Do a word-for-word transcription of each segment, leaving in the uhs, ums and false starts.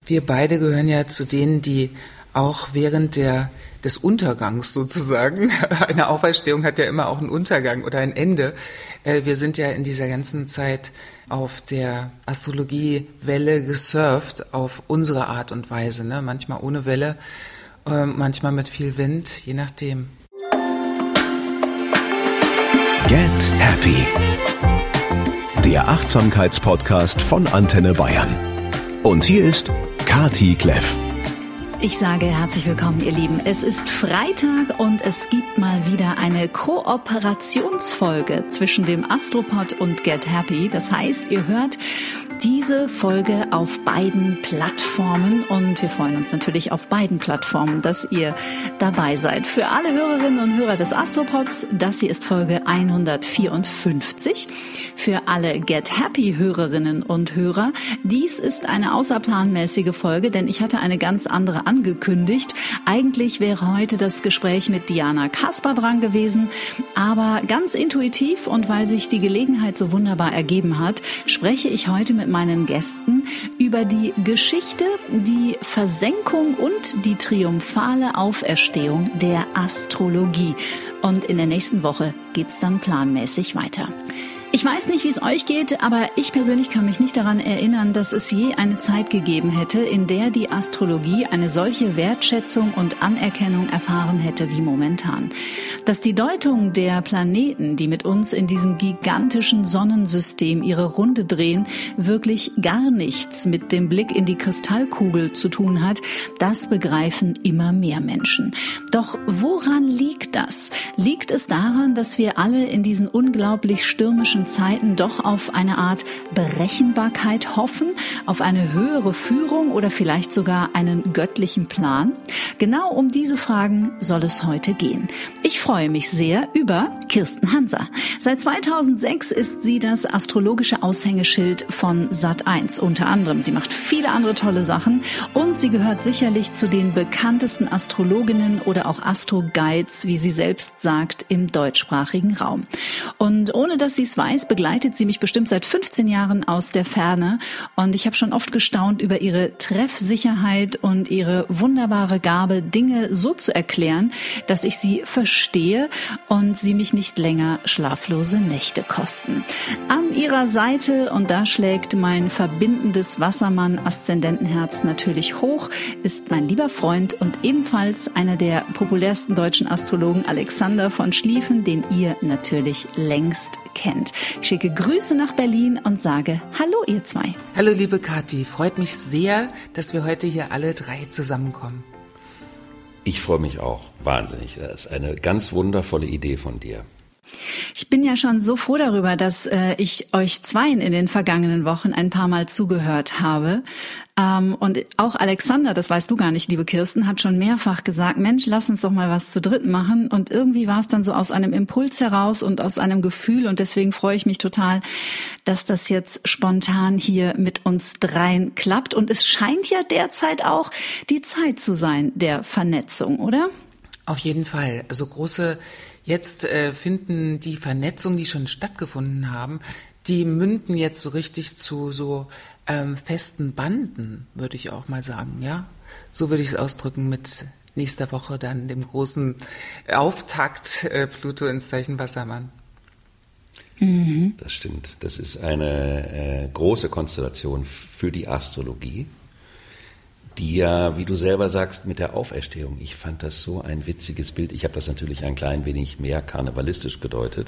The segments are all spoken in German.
Wir beide gehören ja zu denen, die auch während der des Untergangs sozusagen, eine Auferstehung hat ja immer auch einen Untergang oder ein Ende. Wir sind ja in dieser ganzen Zeit auf der Astrologiewelle gesurft, auf unsere Art und Weise, ne? Manchmal ohne Welle, manchmal mit viel Wind, je nachdem. Get Happy, der Achtsamkeitspodcast von Antenne Bayern. Und hier ist Kati Kleff. Ich sage herzlich willkommen, ihr Lieben. Es ist Freitag und es gibt mal wieder eine Kooperationsfolge zwischen dem Astropod und Get Happy. Das heißt, ihr hört diese Folge auf beiden Plattformen und wir freuen uns natürlich auf beiden Plattformen, dass ihr dabei seid. Für alle Hörerinnen und Hörer des Astropods, das hier ist Folge hundertvierundfünfzig. Für alle Get Happy Hörerinnen und Hörer, dies ist eine außerplanmäßige Folge, denn ich hatte eine ganz andere angekündigt. Eigentlich wäre heute das Gespräch mit Diana Kasper dran gewesen, aber ganz intuitiv und weil sich die Gelegenheit so wunderbar ergeben hat, spreche ich heute mit meinen Gästen über die Geschichte, die Versenkung und die triumphale Auferstehung der Astrologie. Und in der nächsten Woche geht's dann planmäßig weiter. Ich weiß nicht, wie es euch geht, aber ich persönlich kann mich nicht daran erinnern, dass es je eine Zeit gegeben hätte, in der die Astrologie eine solche Wertschätzung und Anerkennung erfahren hätte wie momentan. Dass die Deutung der Planeten, die mit uns in diesem gigantischen Sonnensystem ihre Runde drehen, wirklich gar nichts mit dem Blick in die Kristallkugel zu tun hat, das begreifen immer mehr Menschen. Doch woran liegt das? Liegt es daran, dass wir alle in diesen unglaublich stürmischen Zeiten doch auf eine Art Berechenbarkeit hoffen, auf eine höhere Führung oder vielleicht sogar einen göttlichen Plan? Genau um diese Fragen soll es heute gehen. Ich freue mich sehr über Kirsten Hanser. Seit zweitausendsechs ist sie das astrologische Aushängeschild von Sat eins. Unter anderem, sie macht viele andere tolle Sachen und sie gehört sicherlich zu den bekanntesten Astrologinnen oder auch Astro-Guides, wie sie selbst sagt, im deutschsprachigen Raum. Und ohne dass sie es weiß, begleitet sie mich bestimmt seit fünfzehn Jahren aus der Ferne und ich habe schon oft gestaunt über ihre Treffsicherheit und ihre wunderbare Gabe, Dinge so zu erklären, dass ich sie verstehe und sie mich nicht länger schlaflose Nächte kosten. An ihrer Seite, und da schlägt mein verbindendes Wassermann-Aszendentenherz natürlich hoch, ist mein lieber Freund und ebenfalls einer der populärsten deutschen Astrologen, Alexander von Schlieffen, den ihr natürlich längst kennt. Ich schicke Grüße nach Berlin und sage Hallo ihr zwei. Hallo liebe Kathi, freut mich sehr, dass wir heute hier alle drei zusammenkommen. Ich freue mich auch wahnsinnig. Das ist eine ganz wundervolle Idee von dir. Ich bin ja schon so froh darüber, dass äh, ich euch zweien in den vergangenen Wochen ein paar Mal zugehört habe. Ähm, und auch Alexander, das weißt du gar nicht, liebe Kirsten, hat schon mehrfach gesagt, Mensch, lass uns doch mal was zu dritt machen. Und irgendwie war es dann so aus einem Impuls heraus und aus einem Gefühl. Und deswegen freue ich mich total, dass das jetzt spontan hier mit uns dreien klappt. Und es scheint ja derzeit auch die Zeit zu sein der Vernetzung, oder? Auf jeden Fall. Also große Jetzt äh, finden die Vernetzungen, die schon stattgefunden haben, die münden jetzt so richtig zu so ähm, festen Banden, würde ich auch mal sagen, ja. So würde ich es ausdrücken mit nächster Woche dann dem großen Auftakt äh, Pluto ins Zeichen Wassermann. Mhm. Das stimmt. Das ist eine äh, große Konstellation für die Astrologie, die ja, wie du selber sagst, mit der Auferstehung, ich fand das so ein witziges Bild. Ich habe das natürlich ein klein wenig mehr karnevalistisch gedeutet.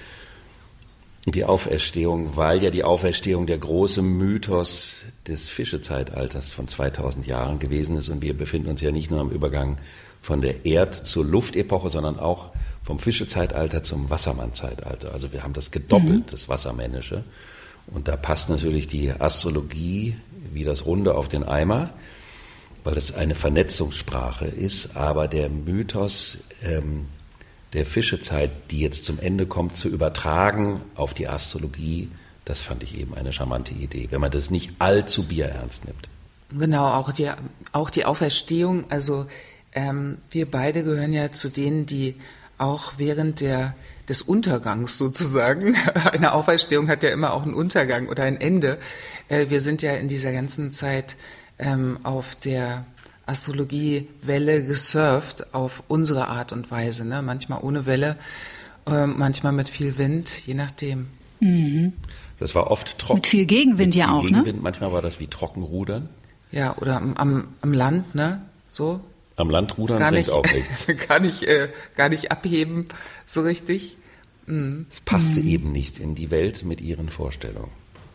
Die Auferstehung, weil ja die Auferstehung der große Mythos des Fischezeitalters von zweitausend Jahren gewesen ist. Und wir befinden uns ja nicht nur am Übergang von der Erd- zur Luftepoche, sondern auch vom Fischezeitalter zum Wassermannzeitalter. Also wir haben das gedoppelt, mhm. das Wassermännische. Und da passt natürlich die Astrologie wie das Runde auf den Eimer, weil es eine Vernetzungssprache ist, aber der Mythos ähm, der Fischezeit, die jetzt zum Ende kommt, zu übertragen auf die Astrologie, das fand ich eben eine charmante Idee, wenn man das nicht allzu bierernst nimmt. Genau, auch die, auch die Auferstehung, also ähm, wir beide gehören ja zu denen, die auch während der des Untergangs sozusagen, eine Auferstehung hat ja immer auch einen Untergang oder ein Ende, äh, wir sind ja in dieser ganzen Zeit ähm, auf der Astrologiewelle gesurft, auf unsere Art und Weise, ne? Manchmal ohne Welle, äh, manchmal mit viel Wind, je nachdem. Mhm. Das war oft trocken. Mit viel Gegenwind mit ja viel auch, Gegenwind. ne? Manchmal war das wie Trockenrudern. Ja, oder am, am, am Land, ne? So. Am Land rudern Gar bringt nicht, auch nichts. gar nicht, äh, gar nicht abheben, so richtig. Mhm. Es passte mhm. eben nicht in die Welt mit ihren Vorstellungen.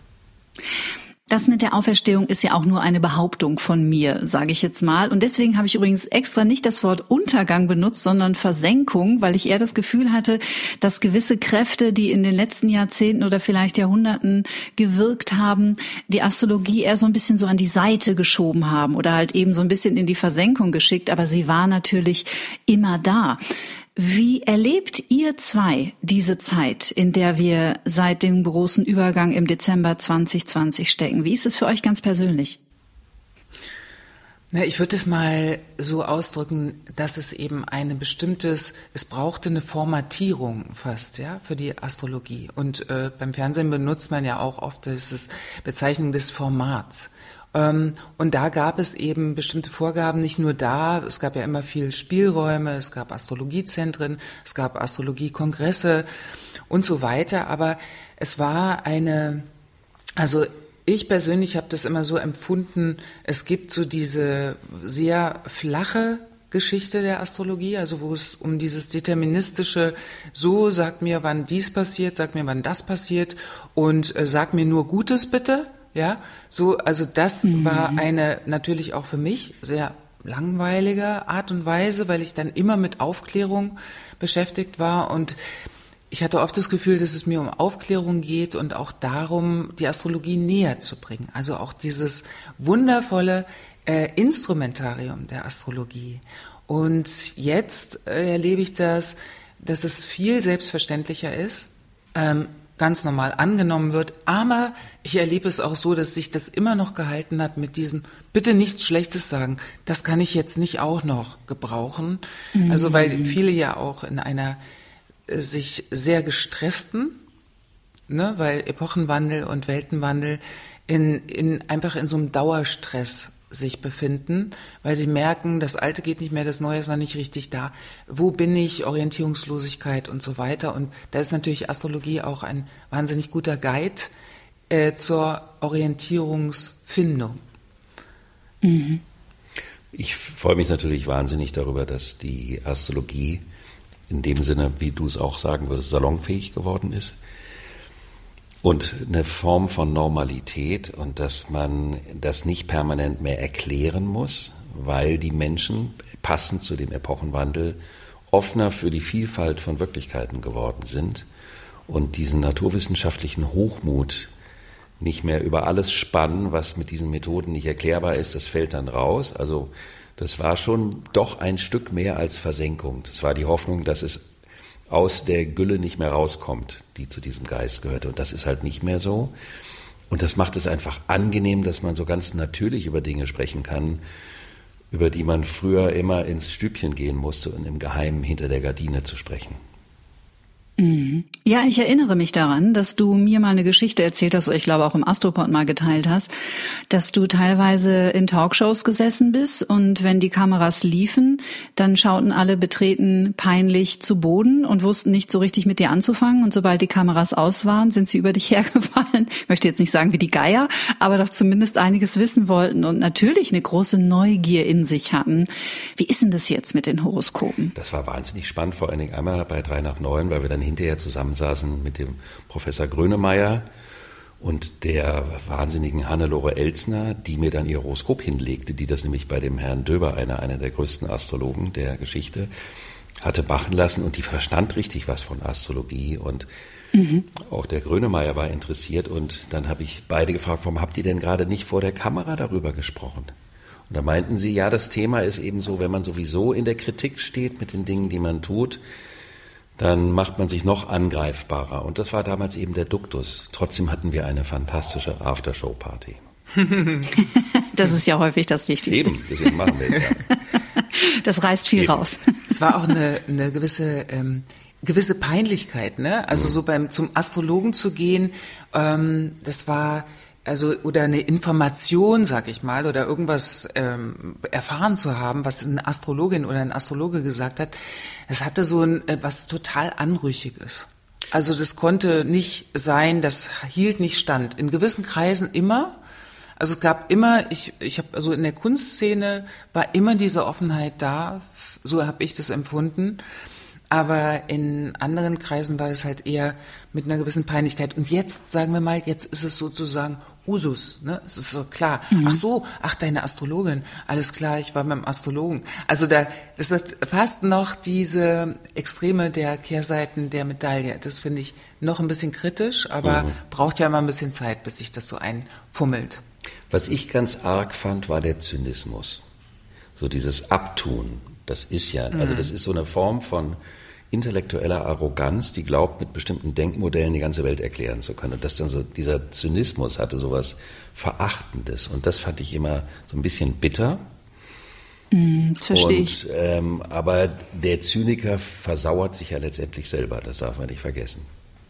Das mit der Auferstehung ist ja auch nur eine Behauptung von mir, sage ich jetzt mal. Und deswegen habe ich übrigens extra nicht das Wort Untergang benutzt, sondern Versenkung, weil ich eher das Gefühl hatte, dass gewisse Kräfte, die in den letzten Jahrzehnten oder vielleicht Jahrhunderten gewirkt haben, die Astrologie eher so ein bisschen so an die Seite geschoben haben oder halt eben so ein bisschen in die Versenkung geschickt. Aber sie war natürlich immer da. Wie erlebt ihr zwei diese Zeit, in der wir seit dem großen Übergang im Dezember zwanzig zwanzig stecken? Wie ist es für euch ganz persönlich? Na, ich würde es mal so ausdrücken, dass es eben eine bestimmtes, es brauchte eine Formatierung fast, ja, für die Astrologie. Und äh, beim Fernsehen benutzt man ja auch oft das Bezeichnung des Formats. Ähm, und da gab es eben bestimmte Vorgaben, nicht nur da, es gab ja immer viel Spielräume, es gab Astrologiezentren, es gab Astrologiekongresse und so weiter, aber es war eine, also ich persönlich habe das immer so empfunden, es gibt so diese sehr flache Geschichte der Astrologie, also wo es um dieses deterministische, so sag mir, wann dies passiert, sag mir, wann das passiert und äh, sag mir nur Gutes bitte. Ja, so, also das mhm. war eine natürlich auch für mich sehr langweilige Art und Weise, weil ich dann immer mit Aufklärung beschäftigt war und ich hatte oft das Gefühl, dass es mir um Aufklärung geht und auch darum, die Astrologie näher zu bringen. Also auch dieses wundervolle äh, Instrumentarium der Astrologie. Und jetzt äh, erlebe ich das, dass es viel selbstverständlicher ist, ähm, ganz normal angenommen wird, aber ich erlebe es auch so, dass sich das immer noch gehalten hat mit diesen, bitte nichts Schlechtes sagen, das kann ich jetzt nicht auch noch gebrauchen. Mhm. Also weil viele ja auch in einer äh, sich sehr gestressten, ne, weil Epochenwandel und Weltenwandel in, in einfach in so einem Dauerstress sich befinden, weil sie merken, das Alte geht nicht mehr, das Neue ist noch nicht richtig da. Wo bin ich? Orientierungslosigkeit und so weiter. Und da ist natürlich Astrologie auch ein wahnsinnig guter Guide äh, zur Orientierungsfindung. Mhm. Ich freue mich natürlich wahnsinnig darüber, dass die Astrologie in dem Sinne, wie du es auch sagen würdest, salonfähig geworden ist. Und eine Form von Normalität und dass man das nicht permanent mehr erklären muss, weil die Menschen passend zu dem Epochenwandel offener für die Vielfalt von Wirklichkeiten geworden sind und diesen naturwissenschaftlichen Hochmut nicht mehr über alles spannen, was mit diesen Methoden nicht erklärbar ist, das fällt dann raus. Also das war schon doch ein Stück mehr als Versenkung. Das war die Hoffnung, dass es aus der Gülle nicht mehr rauskommt, die zu diesem Geist gehörte. Und das ist halt nicht mehr so. Und das macht es einfach angenehm, dass man so ganz natürlich über Dinge sprechen kann, über die man früher immer ins Stübchen gehen musste und im Geheimen hinter der Gardine zu sprechen. Ja, ich erinnere mich daran, dass du mir mal eine Geschichte erzählt hast, oder ich glaube auch im Astropod mal geteilt hast, dass du teilweise in Talkshows gesessen bist und wenn die Kameras liefen, dann schauten alle betreten peinlich zu Boden und wussten nicht so richtig mit dir anzufangen und sobald die Kameras aus waren, sind sie über dich hergefallen. Ich möchte jetzt nicht sagen wie die Geier, aber doch zumindest einiges wissen wollten und natürlich eine große Neugier in sich hatten. Wie ist denn das jetzt mit den Horoskopen? Das war wahnsinnig spannend, vor allen Dingen einmal bei drei nach neun, weil wir dann hinterher zusammensaßen mit dem Professor Grönemeyer und der wahnsinnigen Hannelore Elsner, die mir dann ihr Horoskop hinlegte, die das nämlich bei dem Herrn Döber, einer, einer der größten Astrologen der Geschichte, hatte machen lassen und die verstand richtig was von Astrologie und mhm. auch der Grönemeyer war interessiert und dann habe ich beide gefragt, warum habt ihr denn gerade nicht vor der Kamera darüber gesprochen? Und da meinten sie, ja, das Thema ist eben so, wenn man sowieso in der Kritik steht mit den Dingen, die man tut, dann macht man sich noch angreifbarer. Und das war damals eben der Duktus. Trotzdem hatten wir eine fantastische Aftershow-Party. Das ist ja häufig das Wichtigste. Eben, deswegen machen wir es ja. Das reißt viel Eben. raus. Es war auch eine, eine gewisse, ähm, gewisse Peinlichkeit, ne? Also so beim zum Astrologen zu gehen, ähm, das war also oder eine Information, sag ich mal, oder irgendwas ähm, erfahren zu haben, was eine Astrologin oder ein Astrologe gesagt hat, es hatte so ein äh, was total Anrüchiges. Also das konnte nicht sein, das hielt nicht stand. In gewissen Kreisen immer. Also es gab immer, ich ich habe also in der Kunstszene war immer diese Offenheit da, so habe ich das empfunden. Aber in anderen Kreisen war es halt eher mit einer gewissen Peinlichkeit. Und jetzt, sagen wir mal, jetzt ist es sozusagen Usus, ne? Es ist so klar. Mhm. Ach so, ach, deine Astrologin. Alles klar, ich war beim Astrologen. Also da, das ist fast noch diese Extreme der Kehrseiten der Medaille. Das finde ich noch ein bisschen kritisch, aber mhm. braucht ja immer ein bisschen Zeit, bis sich das so einfummelt. Was ich ganz arg fand, war der Zynismus. So dieses Abtun. Das ist ja, also das ist so eine Form von intellektueller Arroganz, die glaubt, mit bestimmten Denkmodellen die ganze Welt erklären zu können. Und das dann so, dieser Zynismus hatte sowas Verachtendes. Und das fand ich immer so ein bisschen bitter. Mm, verstehe ich. Und, ähm, aber der Zyniker versauert sich ja letztendlich selber, das darf man nicht vergessen.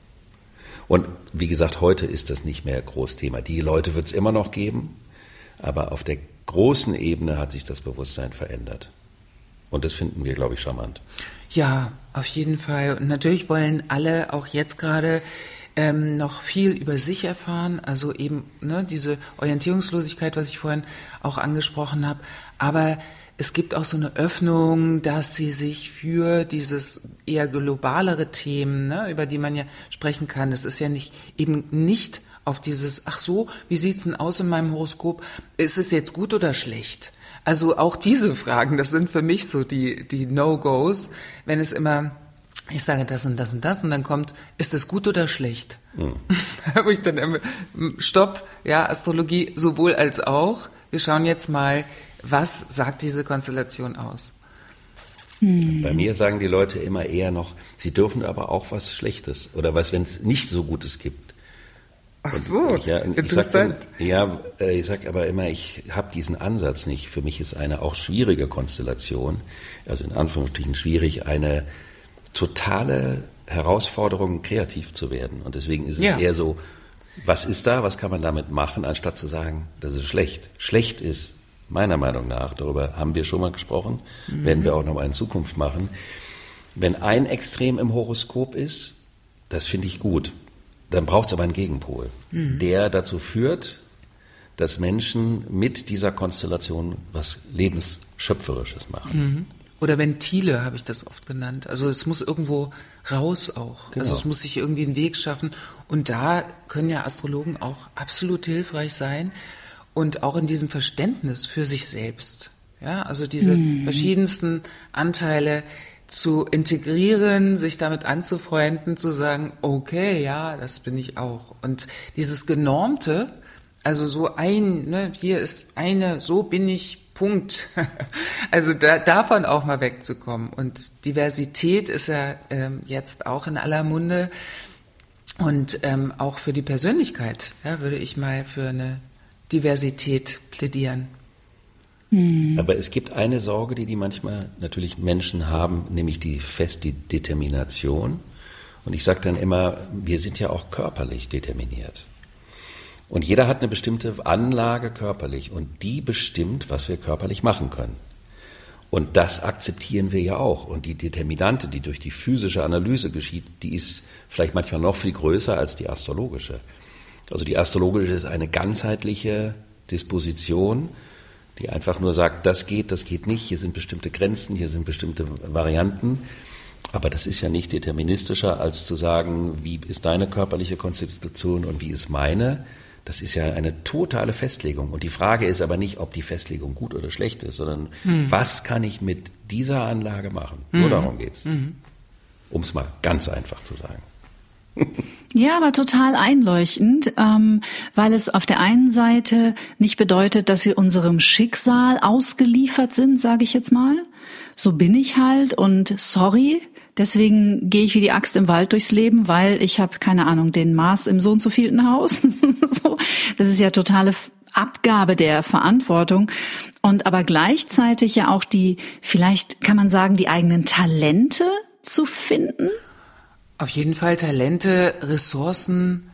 Und wie gesagt, heute ist das nicht mehr groß Thema. Die Leute wird es immer noch geben, aber auf der großen Ebene hat sich das Bewusstsein verändert. Und das finden wir, glaube ich, charmant. Ja, auf jeden Fall. Und natürlich wollen alle auch jetzt gerade ähm, noch viel über sich erfahren. Also eben ne, diese Orientierungslosigkeit, was ich vorhin auch angesprochen habe. Aber es gibt auch so eine Öffnung, dass sie sich für dieses eher globalere Themen, ne, über die man ja sprechen kann. Das ist ja nicht eben nicht auf dieses, ach so, wie sieht's denn aus in meinem Horoskop? Ist es jetzt gut oder schlecht? Also auch diese Fragen, das sind für mich so die, die No-Gos, wenn es immer, ich sage das und das und das und dann kommt, ist es gut oder schlecht? Mhm. Wo ich dann immer, stopp, ja, Astrologie sowohl als auch. Wir schauen jetzt mal, was sagt diese Konstellation aus? Mhm. Bei mir sagen die Leute immer eher noch, sie dürfen aber auch was Schlechtes oder was, wenn es nicht so Gutes gibt. Ach so, ich, ja, interessant. Ich sag, ja, ich sage aber immer, ich habe diesen Ansatz nicht. Für mich ist eine auch schwierige Konstellation, also in Anführungsstrichen schwierig, eine totale Herausforderung, kreativ zu werden. Und deswegen ist es ja. eher so, was ist da, was kann man damit machen, anstatt zu sagen, das ist schlecht. Schlecht ist, meiner Meinung nach, darüber haben wir schon mal gesprochen, mhm. werden wir auch noch mal in Zukunft machen, wenn ein Extrem im Horoskop ist, das finde ich gut. Dann braucht es aber einen Gegenpol, mhm. der dazu führt, dass Menschen mit dieser Konstellation was Lebensschöpferisches machen. Mhm. Oder Ventile habe ich das oft genannt. Also es muss irgendwo raus auch. Genau. Also es muss sich irgendwie einen Weg schaffen. Und da können ja Astrologen auch absolut hilfreich sein. Und auch in diesem Verständnis für sich selbst. Ja, also diese mhm. verschiedensten Anteile zu integrieren, sich damit anzufreunden, zu sagen, okay, ja, das bin ich auch. Und dieses Genormte, also so ein, ne, hier ist eine, so bin ich, Punkt. Also da, davon auch mal wegzukommen. Und Diversität ist ja ähm, jetzt auch in aller Munde. Und ähm, auch für die Persönlichkeit, ja, würde ich mal für eine Diversität plädieren. Aber es gibt eine Sorge, die die manchmal natürlich Menschen haben, nämlich die feste Determination. Und ich sage dann immer, wir sind ja auch körperlich determiniert. Und jeder hat eine bestimmte Anlage körperlich und die bestimmt, was wir körperlich machen können. Und das akzeptieren wir ja auch. Und die Determinante, die durch die physische Analyse geschieht, die ist vielleicht manchmal noch viel größer als die astrologische. Also die astrologische ist eine ganzheitliche Disposition, die einfach nur sagt, das geht, das geht nicht, hier sind bestimmte Grenzen, hier sind bestimmte Varianten. Aber das ist ja nicht deterministischer, als zu sagen, wie ist deine körperliche Konstitution und wie ist meine. Das ist ja eine totale Festlegung. Und die Frage ist aber nicht, ob die Festlegung gut oder schlecht ist, sondern hm. was kann ich mit dieser Anlage machen? Hm. Nur darum geht's. Hm. Um es mal ganz einfach zu sagen. Ja, aber total einleuchtend, ähm, weil es auf der einen Seite nicht bedeutet, dass wir unserem Schicksal ausgeliefert sind, sage ich jetzt mal. So bin ich halt und sorry, deswegen gehe ich wie die Axt im Wald durchs Leben, weil ich habe, keine Ahnung, den Mars im so und so vielten Haus. So, das ist ja totale Abgabe der Verantwortung und aber gleichzeitig ja auch die, vielleicht kann man sagen, die eigenen Talente zu finden. Auf jeden Fall Talente, Ressourcen,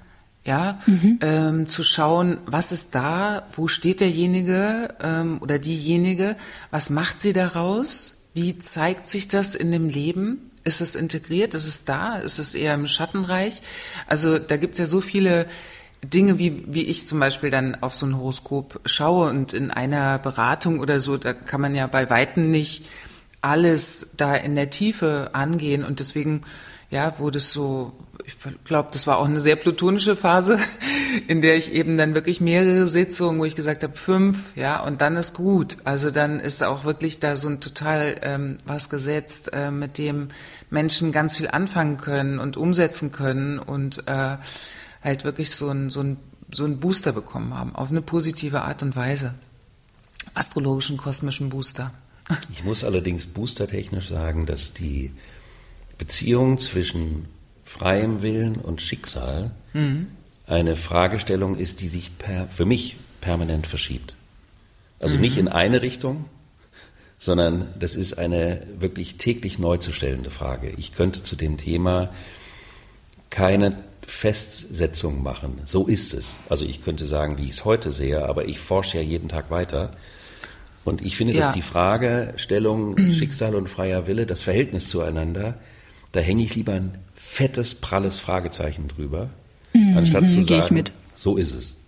Ja, mhm. ähm, zu schauen, was ist da, wo steht derjenige ähm, oder diejenige, was macht sie daraus, wie zeigt sich das in dem Leben, ist es integriert, ist es da, ist es eher im Schattenreich, also da gibt's ja so viele Dinge, wie, wie ich zum Beispiel dann auf so ein Horoskop schaue und in einer Beratung oder so, da kann man ja bei Weitem nicht alles da in der Tiefe angehen und deswegen, ja, wurde es so, ich glaube, das war auch eine sehr plutonische Phase, in der ich eben dann wirklich mehrere Sitzungen, wo ich gesagt habe, fünf, ja, und dann ist gut. Also dann ist auch wirklich da so ein total ähm, was gesetzt, äh, mit dem Menschen ganz viel anfangen können und umsetzen können und äh, halt wirklich so ein, so ein, so ein Booster bekommen haben, auf eine positive Art und Weise. Astrologischen, kosmischen Booster. Ich muss allerdings boostertechnisch sagen, dass die Beziehung zwischen freiem Willen und Schicksal mhm. eine Fragestellung ist, die sich per, für mich permanent verschiebt. Also mhm. nicht in eine Richtung, sondern das ist eine wirklich täglich neu zu stellende Frage. Ich könnte zu dem Thema keine Festsetzung machen. So ist es. Also ich könnte sagen, wie ich es heute sehe, aber ich forsche ja jeden Tag weiter. Und ich finde, ja. dass die Fragestellung mhm. Schicksal und freier Wille, das Verhältnis zueinander, da hänge ich lieber ein fettes, pralles Fragezeichen drüber, mhm, anstatt zu sagen, mit. So ist es.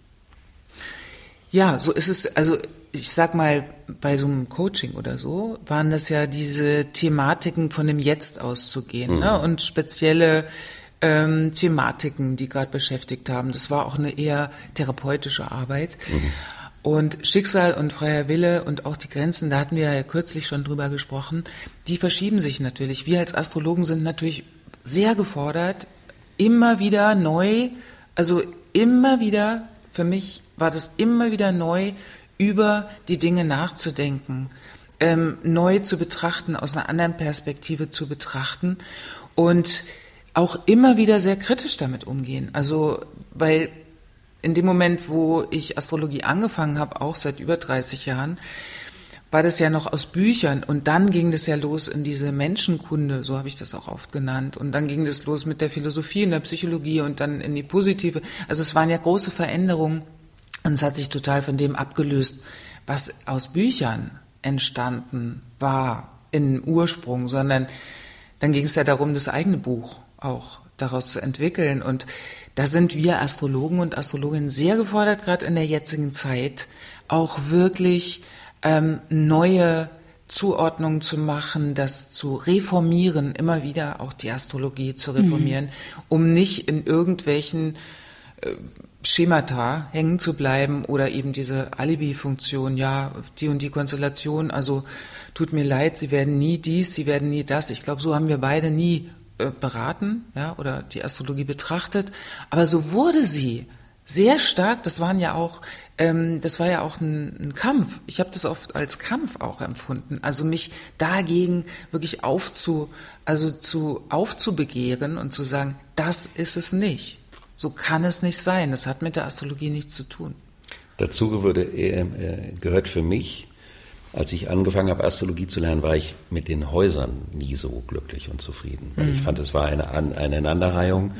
Ja, so ist es. Also ich sag mal, bei so einem Coaching oder so waren das ja diese Thematiken von dem Jetzt auszugehen, mhm. ne? Und spezielle ähm, Thematiken, die gerade beschäftigt haben. Das war auch eine eher therapeutische Arbeit. Mhm. Und Schicksal und freier Wille und auch die Grenzen, da hatten wir ja kürzlich schon drüber gesprochen, die verschieben sich natürlich. Wir als Astrologen sind natürlich sehr gefordert, immer wieder neu, also immer wieder, für mich war das immer wieder neu, über die Dinge nachzudenken, ähm, neu zu betrachten, aus einer anderen Perspektive zu betrachten und auch immer wieder sehr kritisch damit umgehen. Also, weil in dem Moment, wo ich Astrologie angefangen habe, auch seit über dreißig Jahren, war das ja noch aus Büchern und dann ging das ja los in diese Menschenkunde, so habe ich das auch oft genannt, und dann ging das los mit der Philosophie und der Psychologie und dann in die positive, also es waren ja große Veränderungen und es hat sich total von dem abgelöst, was aus Büchern entstanden war im Ursprung, sondern dann ging es ja darum, das eigene Buch auch daraus zu entwickeln und da sind wir Astrologen und Astrologinnen sehr gefordert, gerade in der jetzigen Zeit, auch wirklich ähm, neue Zuordnungen zu machen, das zu reformieren, immer wieder auch die Astrologie zu reformieren, mhm. um nicht in irgendwelchen äh, Schemata hängen zu bleiben oder eben diese Alibi-Funktion, ja, die und die Konstellation, also tut mir leid, Sie werden nie dies, Sie werden nie das. Ich glaube, so haben wir beide nie beraten, ja, oder die Astrologie betrachtet, aber so wurde sie sehr stark. Das waren ja auch, ähm, das war ja auch ein, ein Kampf. Ich habe das oft als Kampf auch empfunden. Also mich dagegen wirklich aufzu, also zu aufzubegehren und zu sagen, das ist es nicht. So kann es nicht sein. Das hat mit der Astrologie nichts zu tun. Dazu würde, äh, gehört für mich, als ich angefangen habe, Astrologie zu lernen, war ich mit den Häusern nie so glücklich und zufrieden. Weil mhm. ich fand, es war eine, eine Aneinanderreihung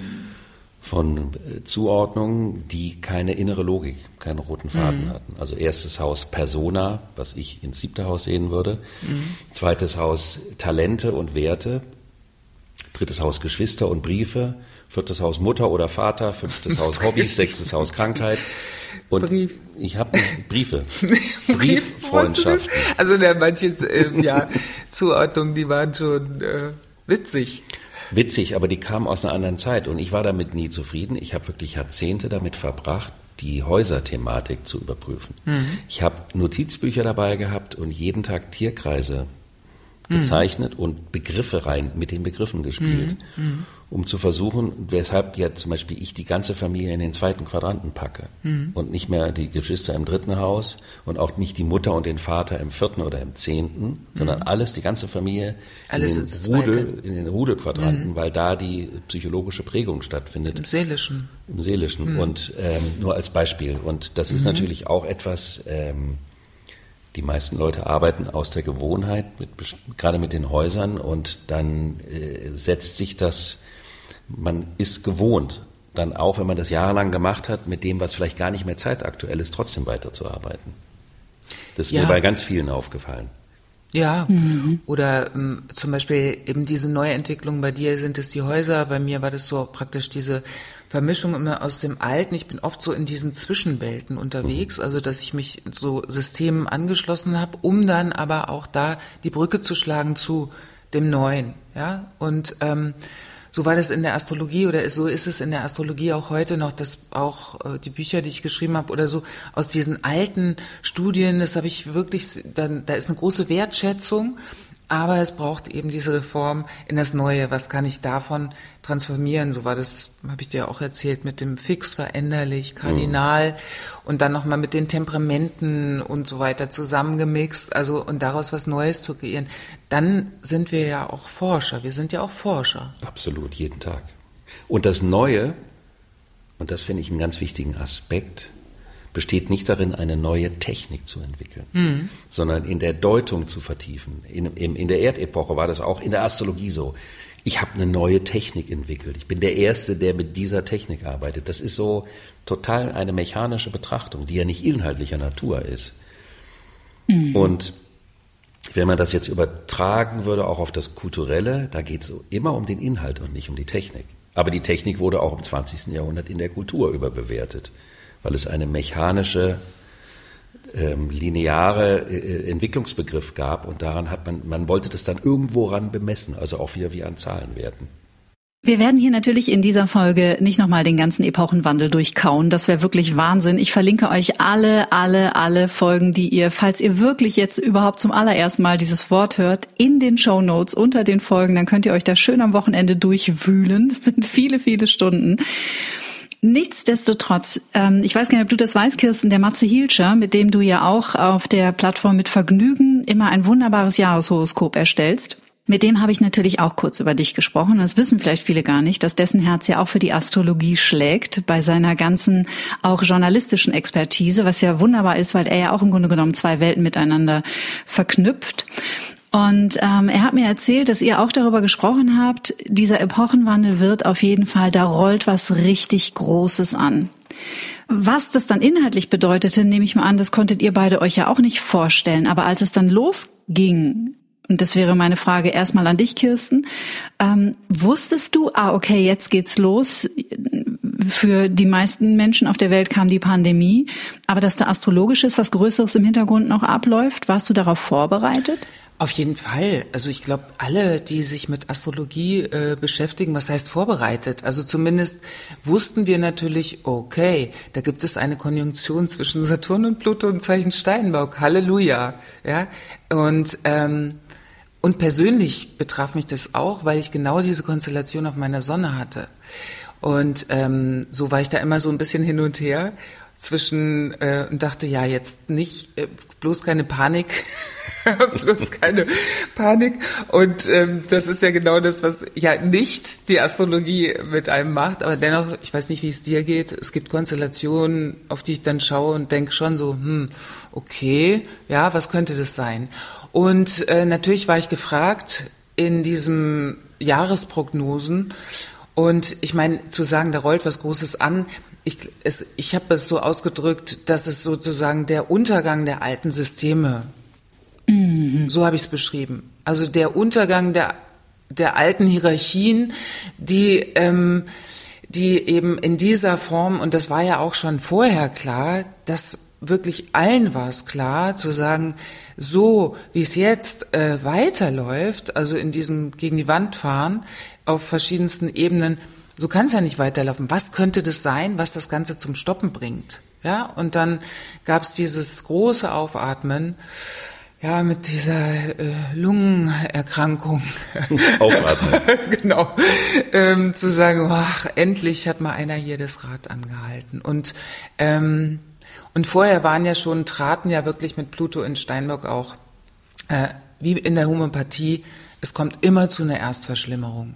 von Zuordnungen, die keine innere Logik, keinen roten Faden mhm. hatten. Also erstes Haus Persona, was ich ins siebte Haus sehen würde. Mhm. Zweites Haus Talente und Werte. Drittes Haus Geschwister und Briefe. Viertes Haus Mutter oder Vater. Fünftes Haus Hobbys. Sechstes Haus Krankheit. Und Brief. Ich habe Briefe, Brieffreundschaften. Also da manche äh, ja, Zuordnungen, die waren schon äh, witzig. Witzig, aber die kamen aus einer anderen Zeit und ich war damit nie zufrieden. Ich habe wirklich Jahrzehnte damit verbracht, die Häuserthematik zu überprüfen. Mhm. Ich habe Notizbücher dabei gehabt und jeden Tag Tierkreise gezeichnet mhm. und Begriffe rein, mit den Begriffen gespielt, mhm. um zu versuchen, weshalb ja zum Beispiel ich die ganze Familie in den zweiten Quadranten packe mhm. und nicht mehr die Geschwister im dritten Haus und auch nicht die Mutter und den Vater im vierten oder im zehnten, mhm. sondern alles, die ganze Familie alles in, den Rudel, in den Rudelquadranten, mhm. weil da die psychologische Prägung stattfindet. Im Seelischen. Im Seelischen mhm. und ähm, nur als Beispiel. Und das ist mhm. natürlich auch etwas, ähm, die meisten Leute arbeiten aus der Gewohnheit, mit, gerade mit den Häusern, und dann äh, setzt sich das, man ist gewohnt, dann auch, wenn man das jahrelang gemacht hat, mit dem, was vielleicht gar nicht mehr zeitaktuell ist, trotzdem weiterzuarbeiten. Das ist ja. mir bei ganz vielen aufgefallen. Ja, mhm. oder ähm, zum Beispiel eben diese Neuentwicklung, bei dir sind es die Häuser, bei mir war das so praktisch diese Vermischung immer aus dem Alten. Ich bin oft so in diesen Zwischenwelten unterwegs, mhm. also dass ich mich so Systemen angeschlossen habe, um dann aber auch da die Brücke zu schlagen zu dem Neuen. Ja, und ähm, so war das in der Astrologie oder so ist es in der Astrologie auch heute noch, dass auch äh, die Bücher, die ich geschrieben habe oder so, aus diesen alten Studien, das habe ich wirklich, da, da ist eine große Wertschätzung, aber es braucht eben diese Reform in das Neue. Was kann ich davon transformieren? So war das, habe ich dir auch erzählt, mit dem Fix, veränderlich, Kardinal mhm. und dann nochmal mit den Temperamenten und so weiter zusammengemixt, also und daraus was Neues zu kreieren. Dann sind wir ja auch Forscher. Wir sind ja auch Forscher. Absolut, jeden Tag. Und das Neue, und das finde ich einen ganz wichtigen Aspekt, besteht nicht darin, eine neue Technik zu entwickeln, mhm. sondern in der Deutung zu vertiefen. In, in, in der Erdepoche war das auch in der Astrologie so. Ich habe eine neue Technik entwickelt. Ich bin der Erste, der mit dieser Technik arbeitet. Das ist so total eine mechanische Betrachtung, die ja nicht inhaltlicher Natur ist. Mhm. Und wenn man das jetzt übertragen würde, auch auf das Kulturelle, da geht es immer um den Inhalt und nicht um die Technik. Aber die Technik wurde auch im zwanzigsten Jahrhundert in der Kultur überbewertet, weil es eine mechanische, ähm, lineare äh, Entwicklungsbegriff gab und daran hat man, man wollte das dann irgendwo ran bemessen, also auch wieder wie an Zahlenwerten. Wir werden hier natürlich in dieser Folge nicht nochmal den ganzen Epochenwandel durchkauen. Das wäre wirklich Wahnsinn. Ich verlinke euch alle, alle, alle Folgen, die ihr, falls ihr wirklich jetzt überhaupt zum allerersten Mal dieses Wort hört, in den Shownotes unter den Folgen. Dann könnt ihr euch da schön am Wochenende durchwühlen. Das sind viele, viele Stunden. Nichtsdestotrotz, ähm, ich weiß gar nicht, ob du das weißt, Kirsten, der Matze Hielscher, mit dem du ja auch auf der Plattform mit Vergnügen immer ein wunderbares Jahreshoroskop erstellst, mit dem habe ich natürlich auch kurz über dich gesprochen. Das wissen vielleicht viele gar nicht, dass dessen Herz ja auch für die Astrologie schlägt, bei seiner ganzen auch journalistischen Expertise, was ja wunderbar ist, weil er ja auch im Grunde genommen zwei Welten miteinander verknüpft. Und ähm, er hat mir erzählt, dass ihr auch darüber gesprochen habt, dieser Epochenwandel wird auf jeden Fall, da rollt was richtig Großes an. Was das dann inhaltlich bedeutete, nehme ich mal an, das konntet ihr beide euch ja auch nicht vorstellen. Aber als es dann losging, und das wäre meine Frage erstmal an dich, Kirsten, ähm, wusstest du, ah okay, jetzt geht's los, für die meisten Menschen auf der Welt kam die Pandemie, aber dass da astrologisches, was Größeres im Hintergrund noch abläuft, warst du darauf vorbereitet? Auf jeden Fall. Also ich glaube, alle, die sich mit Astrologie äh, beschäftigen, was heißt vorbereitet? Also zumindest wussten wir natürlich, okay, da gibt es eine Konjunktion zwischen Saturn und Pluto im Zeichen Steinbock. Halleluja. Ja. Und ähm, und persönlich betraf mich das auch, weil ich genau diese Konstellation auf meiner Sonne hatte. Und ähm, so war ich da immer so ein bisschen hin und her zwischen äh, und dachte, ja, jetzt nicht, äh, bloß keine Panik, bloß keine Panik. Und ähm, das ist ja genau das, was ja nicht die Astrologie mit einem macht. Aber dennoch, ich weiß nicht, wie es dir geht. Es gibt Konstellationen, auf die ich dann schaue und denke schon so, hm, okay, ja, was könnte das sein? Und äh, natürlich war ich gefragt in diesem Jahresprognosen. Und ich meine, zu sagen, da rollt was Großes an, ich, es, ich habe es so ausgedrückt, dass es sozusagen der Untergang der alten Systeme, mhm. so habe ich es beschrieben. Also der Untergang der, der alten Hierarchien, die, ähm, die eben in dieser Form, und das war ja auch schon vorher klar, dass wirklich allen war es klar, zu sagen, so wie es jetzt äh, weiterläuft, also in diesem gegen die Wand fahren, auf verschiedensten Ebenen, so kann es ja nicht weiterlaufen. Was könnte das sein, was das Ganze zum Stoppen bringt? Ja, und dann gab es dieses große Aufatmen, ja, mit dieser äh, Lungenerkrankung. Aufatmen. Genau. Ähm, zu sagen, ach, endlich hat mal einer hier das Rad angehalten. Und ähm, und vorher waren ja schon, traten ja wirklich mit Pluto in Steinbock auch, äh, wie in der Homöopathie, es kommt immer zu einer Erstverschlimmerung.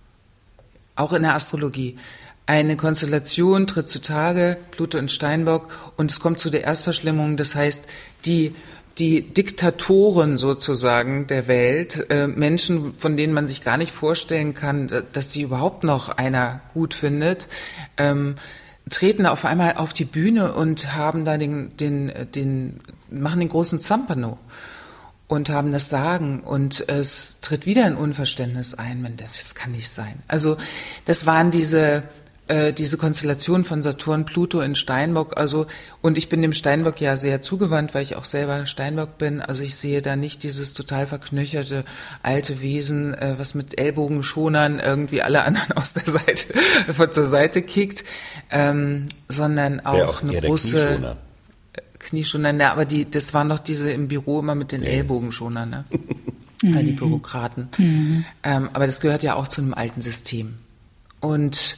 Auch in der Astrologie. Eine Konstellation tritt zutage, Pluto in Steinbock, und es kommt zu der Erstverschlimmerung. Das heißt, die die Diktatoren sozusagen der Welt, äh, Menschen, von denen man sich gar nicht vorstellen kann, dass sie überhaupt noch einer gut findet, ähm, treten auf einmal auf die Bühne und haben da den, den, den, machen den großen Zampano und haben das Sagen, und es tritt wieder ein Unverständnis ein. Man, das, das kann nicht sein. Also das waren diese äh, diese Konstellation von Saturn, Pluto in Steinbock. Also, und ich bin dem Steinbock ja sehr zugewandt, weil ich auch selber Steinbock bin. Also ich sehe da nicht dieses total verknöcherte alte Wesen, äh, was mit Ellbogenschonern irgendwie alle anderen aus der Seite von zur Seite kickt, ähm, sondern auch, auch eine große Knieschoner. Na, aber die, das waren doch diese im Büro immer mit den ja. Ellbogenschonern, ne? Die Bürokraten. Mhm. Ähm, aber das gehört ja auch zu einem alten System. Und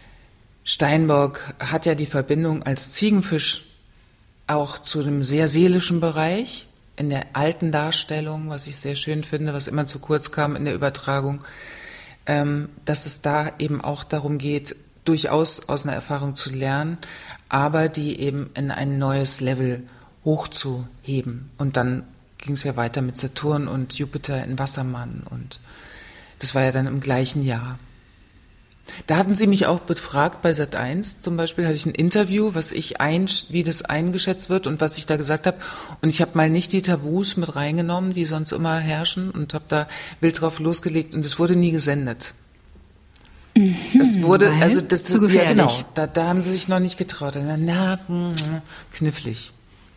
Steinbock hat ja die Verbindung als Ziegenfisch auch zu einem sehr seelischen Bereich in der alten Darstellung, was ich sehr schön finde, was immer zu kurz kam in der Übertragung, ähm, dass es da eben auch darum geht, durchaus aus einer Erfahrung zu lernen, aber die eben in ein neues Level hochzuheben. Und dann ging es ja weiter mit Saturn und Jupiter in Wassermann, und das war ja dann im gleichen Jahr. Da hatten Sie mich auch befragt bei Sat eins zum Beispiel, hatte ich ein Interview, was ich ein, wie das eingeschätzt wird und was ich da gesagt habe. Und ich habe mal nicht die Tabus mit reingenommen, die sonst immer herrschen, und habe da wild drauf losgelegt, und es wurde nie gesendet. Mhm, es wurde, also das zu gefährlich. Ja, genau, da, da haben sie sich noch nicht getraut. Na, na, knifflig.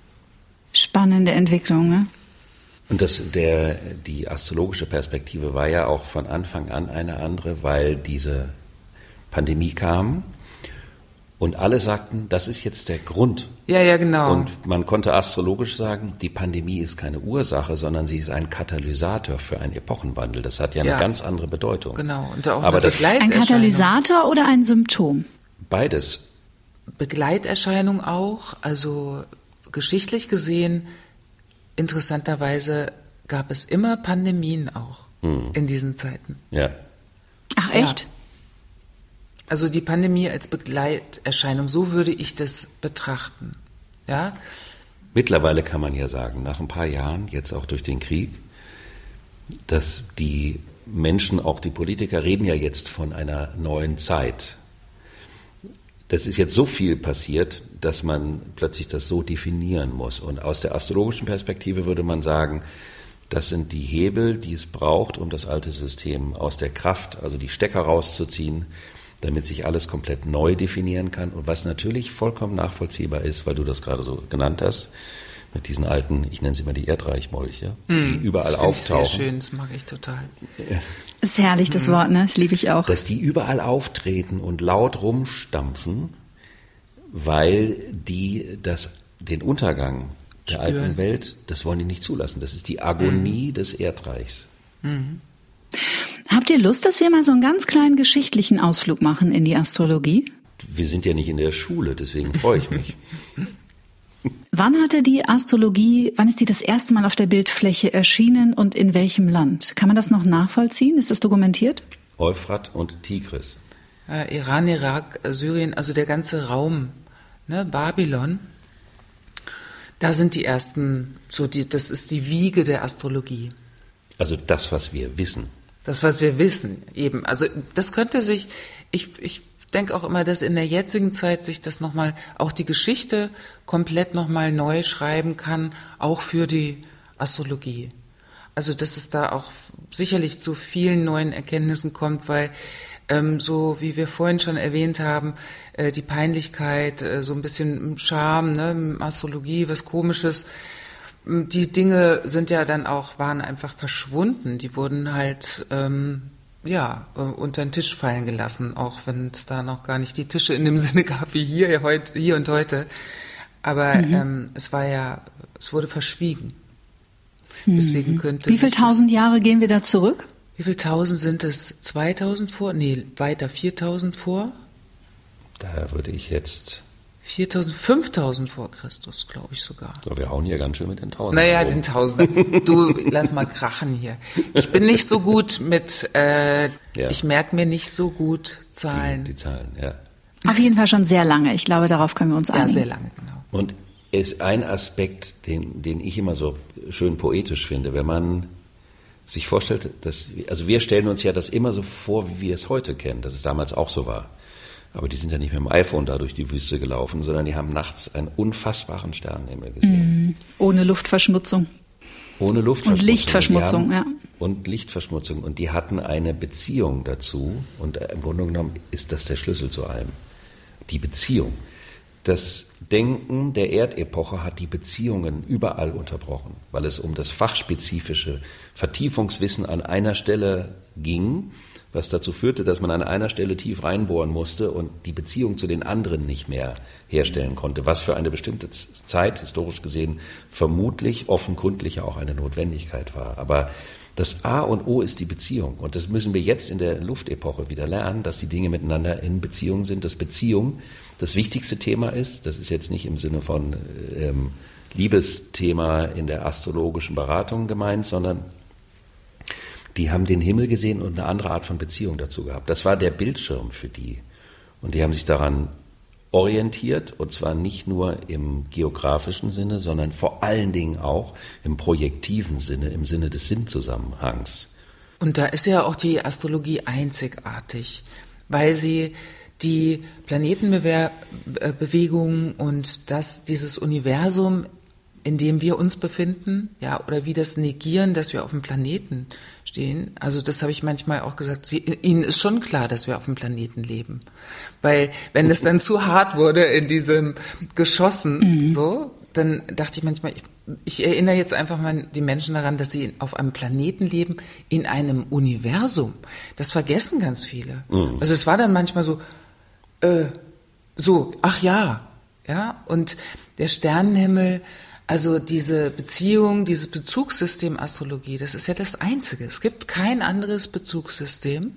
Spannende Entwicklung, ne? Und das, der, die astrologische Perspektive war ja auch von Anfang an eine andere, weil diese Pandemie kam und alle sagten, das ist jetzt der Grund. Ja, ja, genau. Und man konnte astrologisch sagen, die Pandemie ist keine Ursache, sondern sie ist ein Katalysator für einen Epochenwandel. Das hat ja eine ja. ganz andere Bedeutung. Genau. Und auch Aber eine das, ein Katalysator oder ein Symptom? Beides. Begleiterscheinung auch, also geschichtlich gesehen, interessanterweise gab es immer Pandemien auch hm. in diesen Zeiten. Ja. Ach, echt? Ja. Also die Pandemie als Begleiterscheinung, so würde ich das betrachten. Ja? Mittlerweile kann man ja sagen, nach ein paar Jahren, jetzt auch durch den Krieg, dass die Menschen, auch die Politiker, reden ja jetzt von einer neuen Zeit. Das ist jetzt so viel passiert, dass man plötzlich das so definieren muss. Und aus der astrologischen Perspektive würde man sagen, das sind die Hebel, die es braucht, um das alte System aus der Kraft, also die Stecker rauszuziehen, damit sich alles komplett neu definieren kann. Und was natürlich vollkommen nachvollziehbar ist, weil du das gerade so genannt hast, mit diesen alten, ich nenne sie mal die Erdreichmolche, mm, die überall das auftauchen. Das ist sehr schön, das mag ich total. Das ist herrlich, das mm. Wort, ne? Das liebe ich auch. Dass die überall auftreten und laut rumstampfen, weil die das, den Untergang der Spüren. alten Welt, das wollen die nicht zulassen. Das ist die Agonie mm. des Erdreichs. Mm. Habt ihr Lust, dass wir mal so einen ganz kleinen geschichtlichen Ausflug machen in die Astrologie? Wir sind ja nicht in der Schule, deswegen freue ich mich. Wann hatte die Astrologie, wann ist sie das erste Mal auf der Bildfläche erschienen und in welchem Land? Kann man das noch nachvollziehen? Ist das dokumentiert? Euphrat und Tigris. Äh, Iran, Irak, Syrien, also der ganze Raum, ne, Babylon, da sind die ersten, so die, das ist die Wiege der Astrologie. Also das, was wir wissen. Das, was wir wissen, eben. Also das könnte sich, ich, ich denke auch immer, dass in der jetzigen Zeit sich das nochmal, auch die Geschichte komplett nochmal neu schreiben kann, auch für die Astrologie. Also dass es da auch sicherlich zu vielen neuen Erkenntnissen kommt, weil ähm, so wie wir vorhin schon erwähnt haben, äh, die Peinlichkeit, äh, so ein bisschen Scham, ne, Astrologie, was Komisches, die Dinge sind ja dann auch, waren einfach verschwunden. Die wurden halt, ähm, ja, unter den Tisch fallen gelassen, auch wenn es da noch gar nicht die Tische in dem Sinne gab wie hier, heute, hier und heute. Aber mhm. ähm, es war ja, es wurde verschwiegen. Mhm. Deswegen könnte Wie viel tausend Jahre gehen wir da zurück? Wie viel tausend sind es? zweitausend vor? Nee, weiter, viertausend vor? Da würde ich jetzt... viertausend, fünftausend vor Christus, glaube ich sogar. So, wir hauen hier ganz schön mit den Tausenden. Naja, den Tausenden. Du, lass mal krachen hier. Ich bin nicht so gut mit, äh, ja. ich merke mir nicht so gut Zahlen. Die, die Zahlen, ja. Auf jeden Fall schon sehr lange. Ich glaube, darauf können wir uns einigen. Ja, sehr lange, genau. Und ist ein Aspekt, den, den ich immer so schön poetisch finde, wenn man sich vorstellt, dass, also wir stellen uns ja das immer so vor, wie wir es heute kennen, dass es damals auch so war. Aber die sind ja nicht mit dem iPhone da durch die Wüste gelaufen, sondern die haben nachts einen unfassbaren Sternenhimmel gesehen. Mm, ohne Luftverschmutzung. Ohne Luftverschmutzung. Und Lichtverschmutzung, haben, ja. Und Lichtverschmutzung. Und die hatten eine Beziehung dazu. Und im Grunde genommen ist das der Schlüssel zu allem. Die Beziehung. Das Denken der Erdepoche hat die Beziehungen überall unterbrochen, weil es um das fachspezifische Vertiefungswissen an einer Stelle ging, was dazu führte, dass man an einer Stelle tief reinbohren musste und die Beziehung zu den anderen nicht mehr herstellen konnte, was für eine bestimmte Zeit, historisch gesehen, vermutlich offenkundig auch eine Notwendigkeit war. Aber das A und O ist die Beziehung. Und das müssen wir jetzt in der Luftepoche wieder lernen, dass die Dinge miteinander in Beziehung sind, dass Beziehung das wichtigste Thema ist. Das ist jetzt nicht im Sinne von ähm, Liebesthema in der astrologischen Beratung gemeint, sondern die haben den Himmel gesehen und eine andere Art von Beziehung dazu gehabt. Das war der Bildschirm für die. Und die haben sich daran orientiert, und zwar nicht nur im geografischen Sinne, sondern vor allen Dingen auch im projektiven Sinne, im Sinne des Sinnzusammenhangs. Und da ist ja auch die Astrologie einzigartig, weil sie die Planetenbewegungen und das, dieses Universum, in dem wir uns befinden, ja, oder wie das Negieren, dass wir auf dem Planeten stehen. Also das habe ich manchmal auch gesagt. Sie, ihnen ist schon klar, dass wir auf dem Planeten leben, weil wenn es dann zu hart wurde in diesem Geschossen, mhm. so, dann dachte ich manchmal, ich, ich erinnere jetzt einfach mal die Menschen daran, dass sie auf einem Planeten leben, in einem Universum. Das vergessen ganz viele. Mhm. Also es war dann manchmal so, äh, so, ach ja, ja, und der Sternenhimmel. Also diese Beziehung, dieses Bezugssystem Astrologie, das ist ja das Einzige. Es gibt kein anderes Bezugssystem,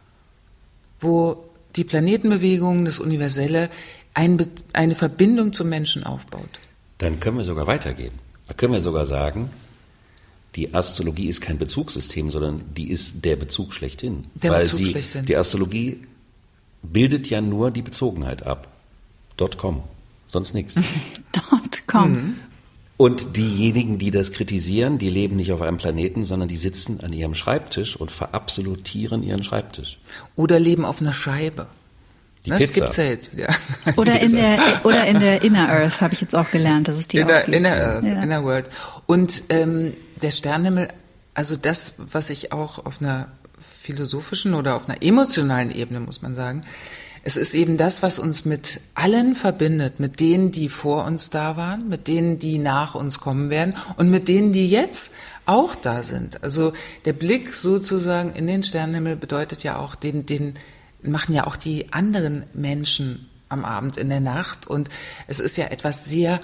wo die Planetenbewegung, das Universelle, ein Be- eine Verbindung zum Menschen aufbaut. Dann können wir sogar weitergehen. Da können wir sogar sagen, die Astrologie ist kein Bezugssystem, sondern die ist der Bezug schlechthin. Der weil Bezug sie, schlechthin. Die Astrologie bildet ja nur die Bezogenheit ab. .com, sonst nichts. .com. Mhm. Und diejenigen, die das kritisieren, die leben nicht auf einem Planeten, sondern die sitzen an ihrem Schreibtisch und verabsolutieren ihren Schreibtisch. Oder leben auf einer Scheibe. Die das Pizza. gibt's ja jetzt wieder. Oder in der oder in der Inner Earth habe ich jetzt auch gelernt, dass es die Inner, auch gibt. Inner Earth, ja. Inner World. Und ähm, der Sternenhimmel, also das, was ich auch auf einer philosophischen oder auf einer emotionalen Ebene, muss man sagen, es ist eben das, was uns mit allen verbindet, mit denen, die vor uns da waren, mit denen, die nach uns kommen werden und mit denen, die jetzt auch da sind. Also der Blick sozusagen in den Sternenhimmel bedeutet ja auch, den, den machen ja auch die anderen Menschen am Abend, in der Nacht. Und es ist ja etwas sehr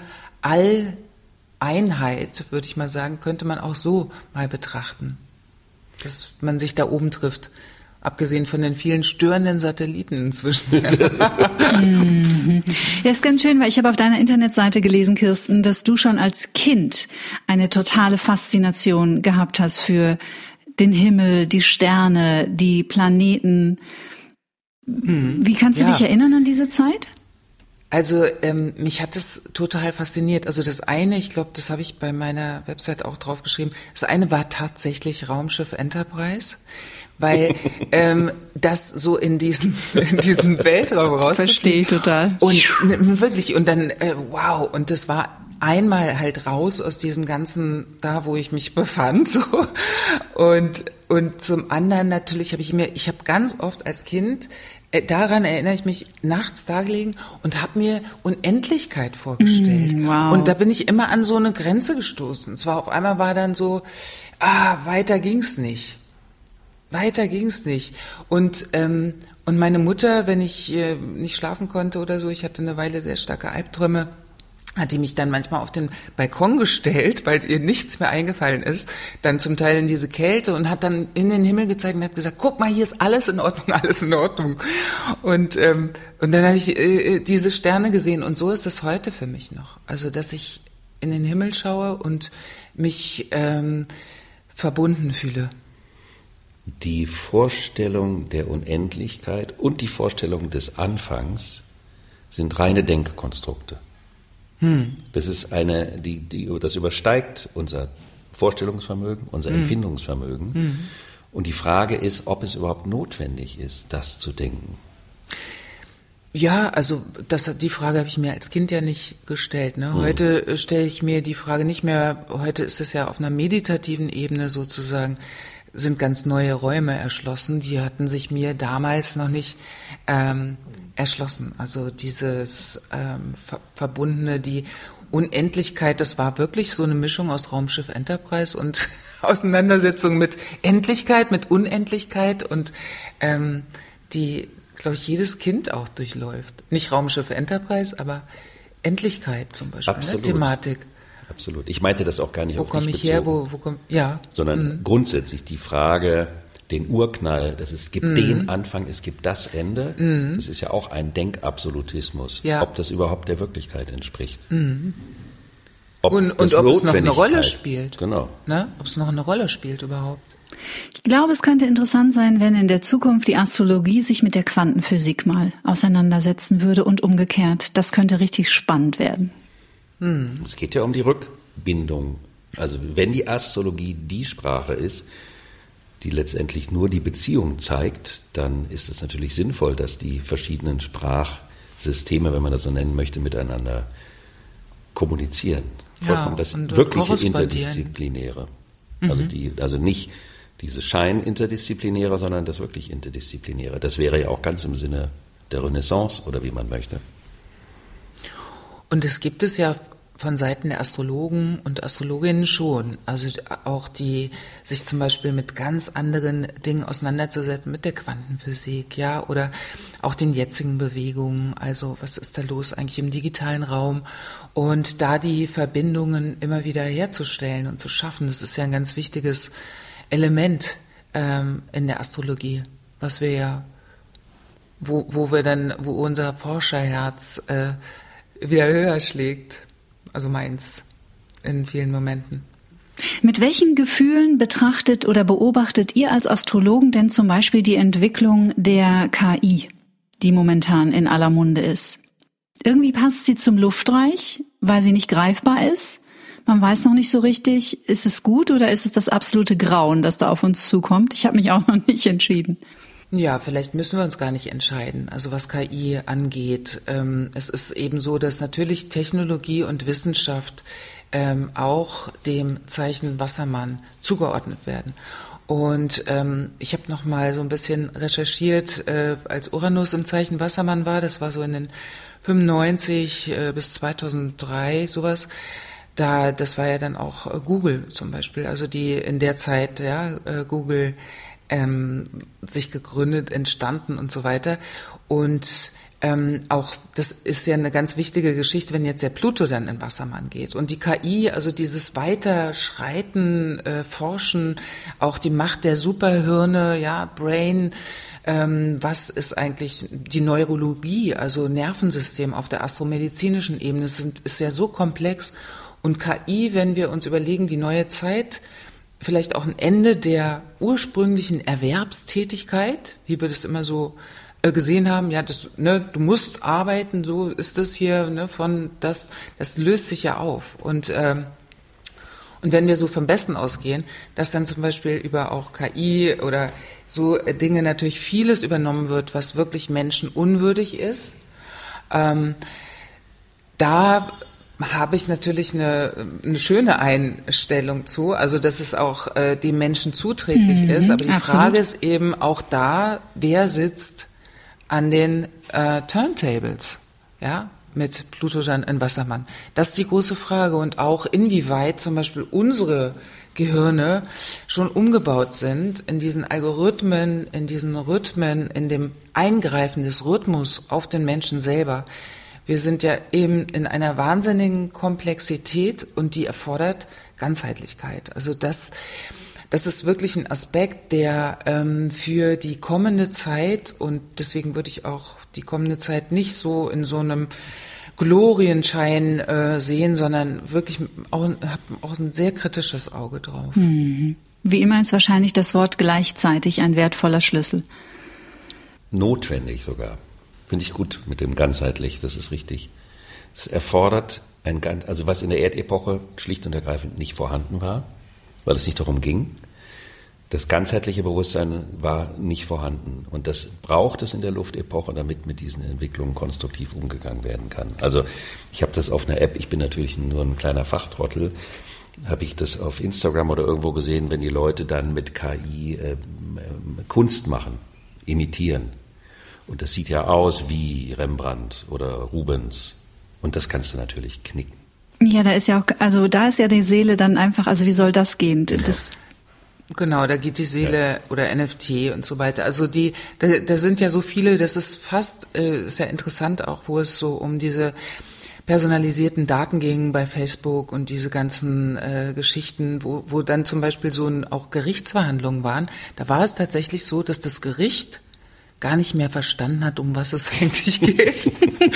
Alleinheit, würde ich mal sagen, könnte man auch so mal betrachten, dass man sich da oben trifft. Abgesehen von den vielen störenden Satelliten inzwischen. mhm. Ja, ist ganz schön, weil ich habe auf deiner Internetseite gelesen, Kirsten, dass du schon als Kind eine totale Faszination gehabt hast für den Himmel, die Sterne, die Planeten. Mhm. Wie kannst du ja. dich erinnern an diese Zeit? Also ähm, mich hat das total fasziniert. Also das eine, ich glaube, das habe ich bei meiner Website auch drauf geschrieben, das eine war tatsächlich Raumschiff Enterprise. Weil ähm, das so in diesen in diesen Weltraum raus. Verstehe ich total. Und ne, wirklich und dann äh, wow und das war einmal halt raus aus diesem ganzen da, wo ich mich befand so und und zum anderen natürlich habe ich mir ich habe ganz oft als Kind äh, daran erinnere ich mich nachts da gelegen und habe mir Unendlichkeit vorgestellt. Mm, wow. Und da bin ich immer an so eine Grenze gestoßen. Zwar auf einmal war dann so ah weiter ging's nicht. Weiter ging's nicht. Und ähm, und meine Mutter, wenn ich äh, nicht schlafen konnte oder so, ich hatte eine Weile sehr starke Albträume, hat die mich dann manchmal auf den Balkon gestellt, weil ihr nichts mehr eingefallen ist, dann zum Teil in diese Kälte und hat dann in den Himmel gezeigt und hat gesagt, guck mal, hier ist alles in Ordnung, alles in Ordnung. Und ähm, und dann habe ich äh, diese Sterne gesehen und so ist es heute für mich noch. Also, dass ich in den Himmel schaue und mich ähm, verbunden fühle. Die Vorstellung der Unendlichkeit und die Vorstellung des Anfangs sind reine Denkkonstrukte. Hm. Das ist eine, die, die, das übersteigt unser Vorstellungsvermögen, unser mhm. Empfindungsvermögen. Mhm. Und die Frage ist, ob es überhaupt notwendig ist, das zu denken. Ja, also das, die Frage habe ich mir als Kind ja nicht gestellt. Ne? Heute hm. stelle ich mir die Frage nicht mehr, heute ist es ja auf einer meditativen Ebene sozusagen, sind ganz neue Räume erschlossen, die hatten sich mir damals noch nicht ähm, erschlossen. Also dieses ähm, ver- verbundene, die Unendlichkeit, das war wirklich so eine Mischung aus Raumschiff Enterprise und Auseinandersetzung mit Endlichkeit, mit Unendlichkeit und ähm, die, glaube ich, jedes Kind auch durchläuft. Nicht Raumschiff Enterprise, aber Endlichkeit zum Beispiel, Absolut. Ne? Thematik. Absolut. Ich meinte das auch gar nicht wo auf dich bezogen. Wo komme ich her? Wo, wo komm, ja. Sondern mhm. grundsätzlich die Frage, den Urknall, dass es gibt mhm. den Anfang, es gibt das Ende. Mhm. Das ist ja auch ein Denkabsolutismus. Ja. Ob das überhaupt der Wirklichkeit entspricht. Mhm. Ob und und ob es noch eine Rolle spielt. Genau. Ne? Ob es noch eine Rolle spielt überhaupt. Ich glaube, es könnte interessant sein, wenn in der Zukunft die Astrologie sich mit der Quantenphysik mal auseinandersetzen würde und umgekehrt. Das könnte richtig spannend werden. Hm. Es geht ja um die Rückbindung. Also wenn die Astrologie die Sprache ist, die letztendlich nur die Beziehung zeigt, dann ist es natürlich sinnvoll, dass die verschiedenen Sprachsysteme, wenn man das so nennen möchte, miteinander kommunizieren. Ja, das wirkliche Interdisziplinäre. Mhm. Also, die, also nicht dieses Schein-Interdisziplinäre, sondern das wirklich Interdisziplinäre. Das wäre ja auch ganz im Sinne der Renaissance oder wie man möchte. Und es gibt es ja von Seiten der Astrologen und Astrologinnen schon, also auch die sich zum Beispiel mit ganz anderen Dingen auseinanderzusetzen, mit der Quantenphysik, ja, oder auch den jetzigen Bewegungen, also was ist da los eigentlich im digitalen Raum und da die Verbindungen immer wieder herzustellen und zu schaffen, das ist ja ein ganz wichtiges Element ähm, in der Astrologie, was wir ja, wo, wo wir dann, wo unser Forscherherz äh, wieder höher schlägt. Also meins in vielen Momenten. Mit welchen Gefühlen betrachtet oder beobachtet ihr als Astrologen denn zum Beispiel die Entwicklung der K I, die momentan in aller Munde ist? Irgendwie passt sie zum Luftreich, weil sie nicht greifbar ist. Man weiß noch nicht so richtig, ist es gut oder ist es das absolute Grauen, das da auf uns zukommt? Ich habe mich auch noch nicht entschieden. Ja, vielleicht müssen wir uns gar nicht entscheiden, also was K I angeht. Ähm, es ist eben so, dass natürlich Technologie und Wissenschaft ähm, auch dem Zeichen Wassermann zugeordnet werden. Und ähm, ich habe noch mal so ein bisschen recherchiert, äh, als Uranus im Zeichen Wassermann war, das war so in den fünfundneunzig äh, bis zweitausenddrei sowas. Da, das war ja dann auch äh, Google zum Beispiel, also die in der Zeit, ja, äh, Google Ähm, sich gegründet, entstanden und so weiter. Und ähm, auch, das ist ja eine ganz wichtige Geschichte, wenn jetzt der Pluto dann in Wassermann geht. Und die K I, also dieses Weiterschreiten, äh, Forschen, auch die Macht der Superhirne, ja, Brain, ähm, was ist eigentlich die Neurologie, also Nervensystem auf der astromedizinischen Ebene, das sind, ist ja so komplex. Und K I, wenn wir uns überlegen, die neue Zeit, vielleicht auch ein Ende der ursprünglichen Erwerbstätigkeit, wie wir das immer so äh, gesehen haben. Ja, das, ne, du musst arbeiten, so ist das hier, ne, von das, das löst sich ja auf. Und ähm, und wenn wir so vom Besten ausgehen, dass dann zum Beispiel über auch K I oder so Dinge natürlich vieles übernommen wird, was wirklich menschenunwürdig ist, ähm, da habe ich natürlich eine, eine schöne Einstellung zu, also dass es auch äh, dem Menschen zuträglich mhm, ist. Aber die absolut. Frage ist eben auch da, wer sitzt an den äh, Turntables, ja, mit Pluto dann in Wassermann. Das ist die große Frage und auch inwieweit zum Beispiel unsere Gehirne schon umgebaut sind in diesen Algorithmen, in diesen Rhythmen, in dem Eingreifen des Rhythmus auf den Menschen selber. Wir sind ja eben in einer wahnsinnigen Komplexität und die erfordert Ganzheitlichkeit. Also das, das ist wirklich ein Aspekt, der ähm, für die kommende Zeit und deswegen würde ich auch die kommende Zeit nicht so in so einem Glorienschein äh, sehen, sondern wirklich auch, habe auch ein sehr kritisches Auge drauf. Mhm. Wie immer ist wahrscheinlich das Wort gleichzeitig ein wertvoller Schlüssel. Notwendig sogar. Finde ich gut mit dem ganzheitlich, das ist richtig. Es erfordert ein ganz, also was in der Erdepoche schlicht und ergreifend nicht vorhanden war, weil es nicht darum ging. Das ganzheitliche Bewusstsein war nicht vorhanden. Und das braucht es in der Luftepoche, damit mit diesen Entwicklungen konstruktiv umgegangen werden kann. Also ich habe das auf einer App, ich bin natürlich nur ein kleiner Fachtrottel, habe ich das auf Instagram oder irgendwo gesehen, wenn die Leute dann mit K I äh, äh, Kunst machen, imitieren. Und das sieht ja aus wie Rembrandt oder Rubens. Und das kannst du natürlich knicken. Ja, da ist ja auch, also da ist ja die Seele dann einfach, also wie soll das gehen? Das Genau, da geht die Seele ja. oder N F T und so weiter. Also die, da, da sind ja so viele, das ist fast, äh, ist ja interessant auch, wo es so um diese personalisierten Daten ging bei Facebook und diese ganzen äh, Geschichten, wo, wo dann zum Beispiel so ein, auch Gerichtsverhandlungen waren. Da war es tatsächlich so, dass das Gericht gar nicht mehr verstanden hat, um was es eigentlich geht.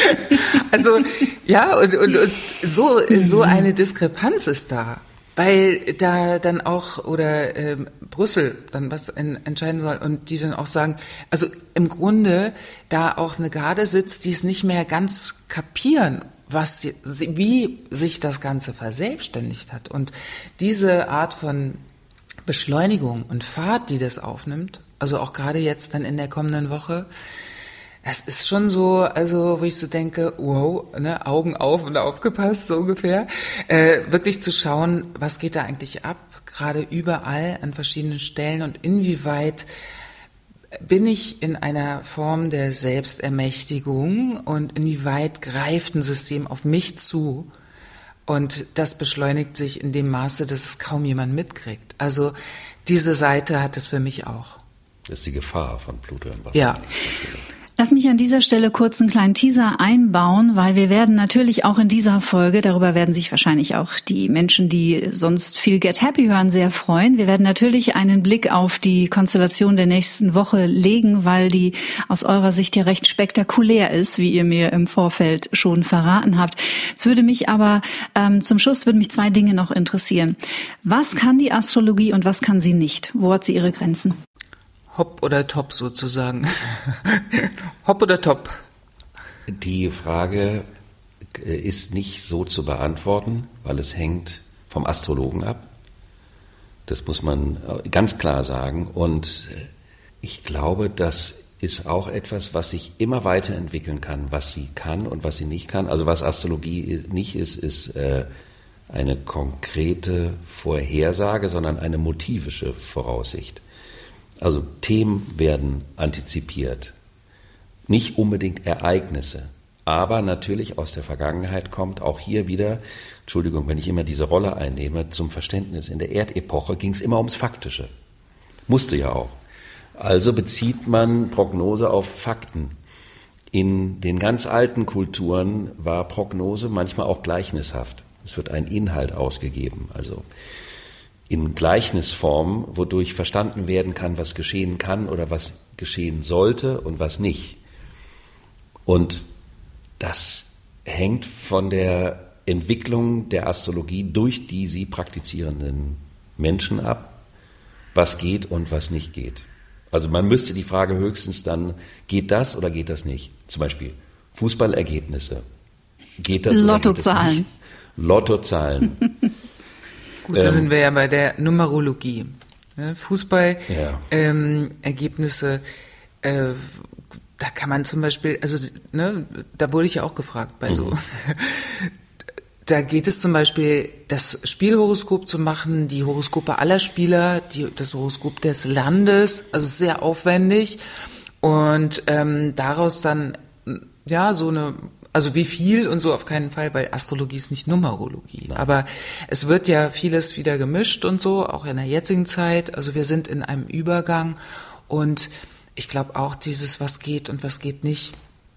Also ja, und, und, und so, so eine Diskrepanz ist da. Weil da dann auch, oder äh, Brüssel dann was in, entscheiden soll und die dann auch sagen, also im Grunde da auch eine Garde sitzt, die es nicht mehr ganz kapieren, was wie sich das Ganze verselbstständigt hat. Und diese Art von Beschleunigung und Fahrt, die das aufnimmt, also auch gerade jetzt dann in der kommenden Woche, das ist schon so, also wo ich so denke, wow, ne, Augen auf und aufgepasst, so ungefähr. Äh, wirklich zu schauen, was geht da eigentlich ab, gerade überall an verschiedenen Stellen und inwieweit bin ich in einer Form der Selbstermächtigung und inwieweit greift ein System auf mich zu und das beschleunigt sich in dem Maße, dass es kaum jemand mitkriegt. Also diese Seite hat es für mich auch. Das ist die Gefahr von Pluto im Wasser. Ja. Lass mich an dieser Stelle kurz einen kleinen Teaser einbauen, weil wir werden natürlich auch in dieser Folge, darüber werden sich wahrscheinlich auch die Menschen, die sonst viel Get Happy hören, sehr freuen. Wir werden natürlich einen Blick auf die Konstellation der nächsten Woche legen, weil die aus eurer Sicht ja recht spektakulär ist, wie ihr mir im Vorfeld schon verraten habt. Jetzt würde mich aber ähm, zum Schluss würden mich zwei Dinge noch interessieren. Was kann die Astrologie und was kann sie nicht? Wo hat sie ihre Grenzen? Hopp oder top sozusagen. Hopp oder top? Die Frage ist nicht so zu beantworten, weil es hängt vom Astrologen ab. Das muss man ganz klar sagen. Und ich glaube, das ist auch etwas, was sich immer weiterentwickeln kann, was sie kann und was sie nicht kann. Also was Astrologie nicht ist, ist eine konkrete Vorhersage, sondern eine motivische Voraussicht. Also Themen werden antizipiert, nicht unbedingt Ereignisse, aber natürlich aus der Vergangenheit kommt auch hier wieder, Entschuldigung, wenn ich immer diese Rolle einnehme, zum Verständnis, in der Erdepoche ging es immer ums Faktische, musste ja auch. Also bezieht man Prognose auf Fakten. In den ganz alten Kulturen war Prognose manchmal auch gleichnishaft. Es wird ein Inhalt ausgegeben, also in Gleichnisform, wodurch verstanden werden kann, was geschehen kann oder was geschehen sollte und was nicht. Und das hängt von der Entwicklung der Astrologie durch die sie praktizierenden Menschen ab, was geht und was nicht geht. Also man müsste die Frage höchstens dann, geht das oder geht das nicht? Zum Beispiel Fußballergebnisse. Geht das oder geht das nicht? Lottozahlen. Gut, da ähm, sind wir ja bei der Numerologie. Ne? Fußball-Ergebnisse, ja. ähm, äh, da kann man zum Beispiel, also ne, da wurde ich ja auch gefragt bei mhm. so. Da geht es zum Beispiel, das Spielhoroskop zu machen, die Horoskope aller Spieler, die, das Horoskop des Landes, also sehr aufwendig und ähm, daraus dann ja so eine, also wie viel und so auf keinen Fall, weil Astrologie ist nicht Numerologie. Nein. Aber es wird ja vieles wieder gemischt und so, auch in der jetzigen Zeit. Also wir sind in einem Übergang und ich glaube auch dieses, was geht und was geht nicht,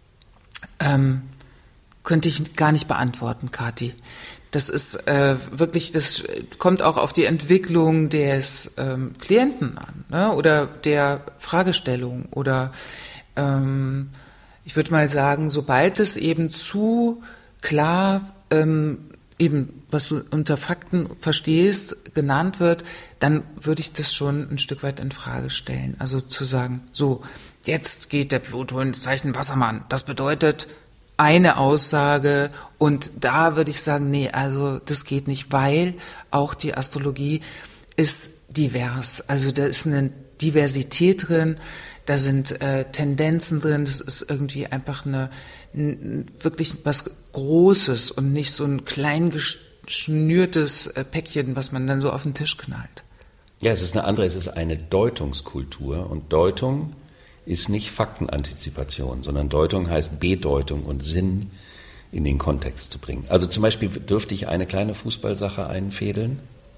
ähm, könnte ich gar nicht beantworten, Kathi. Das ist äh, wirklich, das kommt auch auf die Entwicklung des ähm, Klienten an, ne? Oder der Fragestellung oder ähm, ich würde mal sagen, sobald es eben zu klar, ähm, eben was du unter Fakten verstehst, genannt wird, dann würde ich das schon ein Stück weit in Frage stellen. Also zu sagen, so, jetzt geht der Pluto ins Zeichen Wassermann. Das bedeutet eine Aussage und da würde ich sagen, nee, also das geht nicht, weil auch die Astrologie ist divers. Also da ist eine Diversität drin, da sind äh, Tendenzen drin, das ist irgendwie einfach eine n, wirklich was Großes und nicht so ein klein geschnürtes äh, Päckchen, was man dann so auf den Tisch knallt. Ja, es ist eine andere, es ist eine Deutungskultur und Deutung ist nicht Faktenantizipation, sondern Deutung heißt Bedeutung und Sinn in den Kontext zu bringen. Also zum Beispiel dürfte ich eine kleine Fußballsache einfädeln.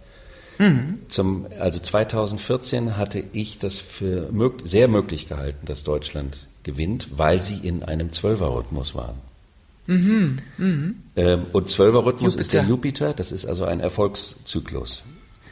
Mhm. Zum, also zweitausendvierzehn hatte ich das für mög- sehr möglich gehalten, dass Deutschland gewinnt, weil sie in einem Zwölferrhythmus waren. Mhm. Mhm. Ähm, und Zwölferrhythmus ist der Jupiter, das ist also ein Erfolgszyklus.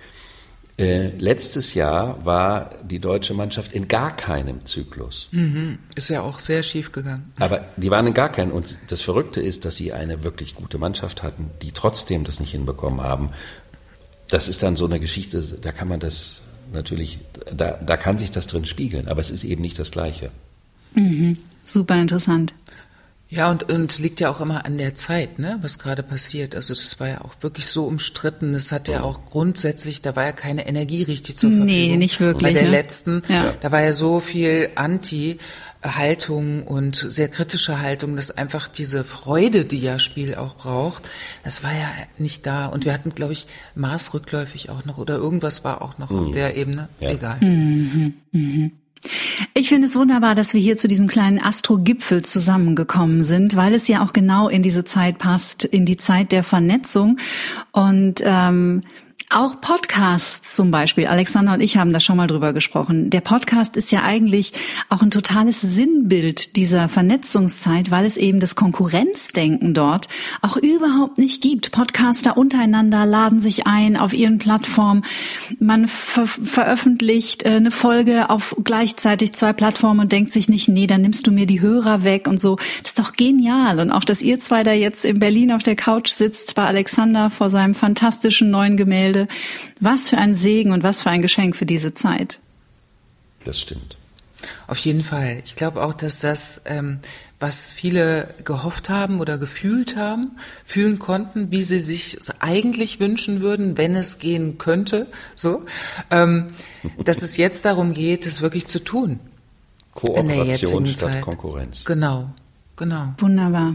Äh, letztes Jahr war die deutsche Mannschaft in gar keinem Zyklus. Mhm. Ist ja auch sehr schief gegangen. Aber die waren in gar keinem. Und das Verrückte ist, dass sie eine wirklich gute Mannschaft hatten, die trotzdem das nicht hinbekommen haben. Das ist dann so eine Geschichte, da kann man das natürlich, da, da kann sich das drin spiegeln, aber es ist eben nicht das Gleiche. Mhm. Super interessant. Ja, und, und es liegt ja auch immer an der Zeit, ne, was gerade passiert. Also das war ja auch wirklich so umstritten. Es hat ja auch grundsätzlich, da war ja keine Energie richtig zur Verfügung. Nee, nicht wirklich. Bei der ne? letzten, ja. da war ja so viel Anti-Haltung und sehr kritische Haltung, dass einfach diese Freude, die ja Spiel auch braucht, das war ja nicht da. Und wir hatten, glaube ich, maßrückläufig auch noch oder irgendwas war auch noch mhm. auf der Ebene. Ja. Egal. Mhm. Mhm. Ich finde es wunderbar, dass wir hier zu diesem kleinen Astro-Gipfel zusammengekommen sind, weil es ja auch genau in diese Zeit passt, in die Zeit der Vernetzung und ähm, auch Podcasts zum Beispiel. Alexander und ich haben da schon mal drüber gesprochen. Der Podcast ist ja eigentlich auch ein totales Sinnbild dieser Vernetzungszeit, weil es eben das Konkurrenzdenken dort auch überhaupt nicht gibt. Podcaster untereinander laden sich ein auf ihren Plattformen. Man ver- veröffentlicht eine Folge auf gleichzeitig zwei Plattformen und denkt sich nicht, nee, dann nimmst du mir die Hörer weg und so. Das ist doch genial. Und auch, dass ihr zwei da jetzt in Berlin auf der Couch sitzt, bei Alexander vor seinem fantastischen neuen Gemälde. Was für ein Segen und was für ein Geschenk für diese Zeit. Das stimmt. Auf jeden Fall. Ich glaube auch, dass das, ähm, was viele gehofft haben oder gefühlt haben, fühlen konnten, wie sie sich eigentlich wünschen würden, wenn es gehen könnte, so, ähm, dass es jetzt darum geht, es wirklich zu tun. Kooperation statt Zeit. Konkurrenz. Genau, genau. Wunderbar.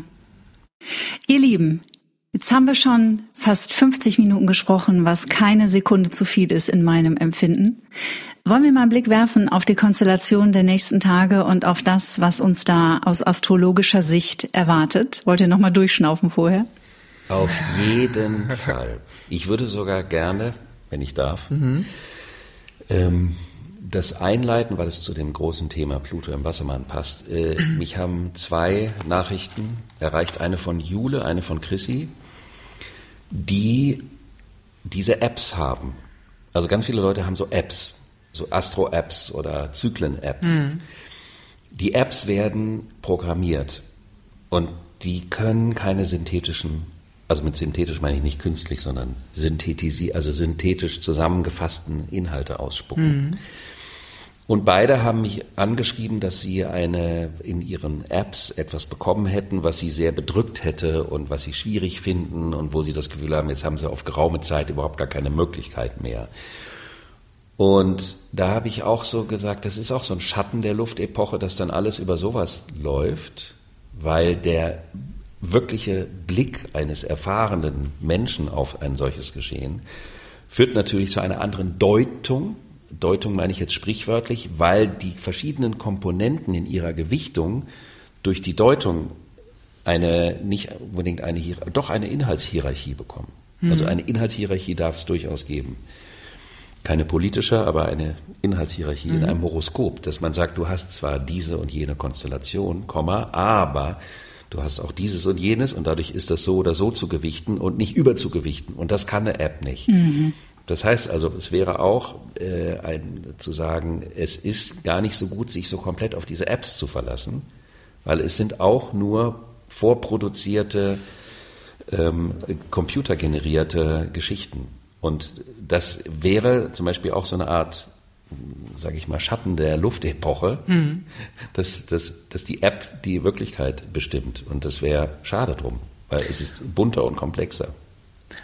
Ihr Lieben, jetzt haben wir schon fast fünfzig Minuten gesprochen, was keine Sekunde zu viel ist in meinem Empfinden. Wollen wir mal einen Blick werfen auf die Konstellation der nächsten Tage und auf das, was uns da aus astrologischer Sicht erwartet? Wollt ihr nochmal durchschnaufen vorher? Auf jeden Fall. Ich würde sogar gerne, wenn ich darf, mhm. ähm, das einleiten, weil es zu dem großen Thema Pluto im Wassermann passt. Äh, mich haben zwei Nachrichten erreicht, eine von Jule, eine von Chrissy, die diese Apps haben. Also ganz viele Leute haben so Apps, so Astro-Apps oder Zyklen-Apps. Mhm. Die Apps werden programmiert und die können keine synthetischen, also mit synthetisch meine ich nicht künstlich, sondern synthetisi, also synthetisch zusammengefassten Inhalte ausspucken. Mhm. Und beide haben mich angeschrieben, dass sie eine in ihren Apps etwas bekommen hätten, was sie sehr bedrückt hätte und was sie schwierig finden und wo sie das Gefühl haben, jetzt haben sie auf geraume Zeit überhaupt gar keine Möglichkeit mehr. Und da habe ich auch so gesagt, das ist auch so ein Schatten der Luftepoche, dass dann alles über sowas läuft, weil der wirkliche Blick eines erfahrenen Menschen auf ein solches Geschehen führt natürlich zu einer anderen Deutung. Deutung meine ich jetzt sprichwörtlich, weil die verschiedenen Komponenten in ihrer Gewichtung durch die Deutung eine, nicht unbedingt eine, doch eine Inhaltshierarchie bekommen. Mhm. Also eine Inhaltshierarchie darf es durchaus geben. Keine politische, aber eine Inhaltshierarchie mhm. in einem Horoskop, dass man sagt, du hast zwar diese und jene Konstellation, Komma, aber du hast auch dieses und jenes und dadurch ist das so oder so zu gewichten und nicht überzugewichten. Und das kann eine App nicht. Mhm. Das heißt also, es wäre auch äh, ein, zu sagen, es ist gar nicht so gut, sich so komplett auf diese Apps zu verlassen, weil es sind auch nur vorproduzierte, ähm, computergenerierte Geschichten. Und das wäre zum Beispiel auch so eine Art, sage ich mal, Schatten der Luftepoche, mhm. dass, dass, dass die App die Wirklichkeit bestimmt. Und das wäre schade drum, weil es ist bunter und komplexer.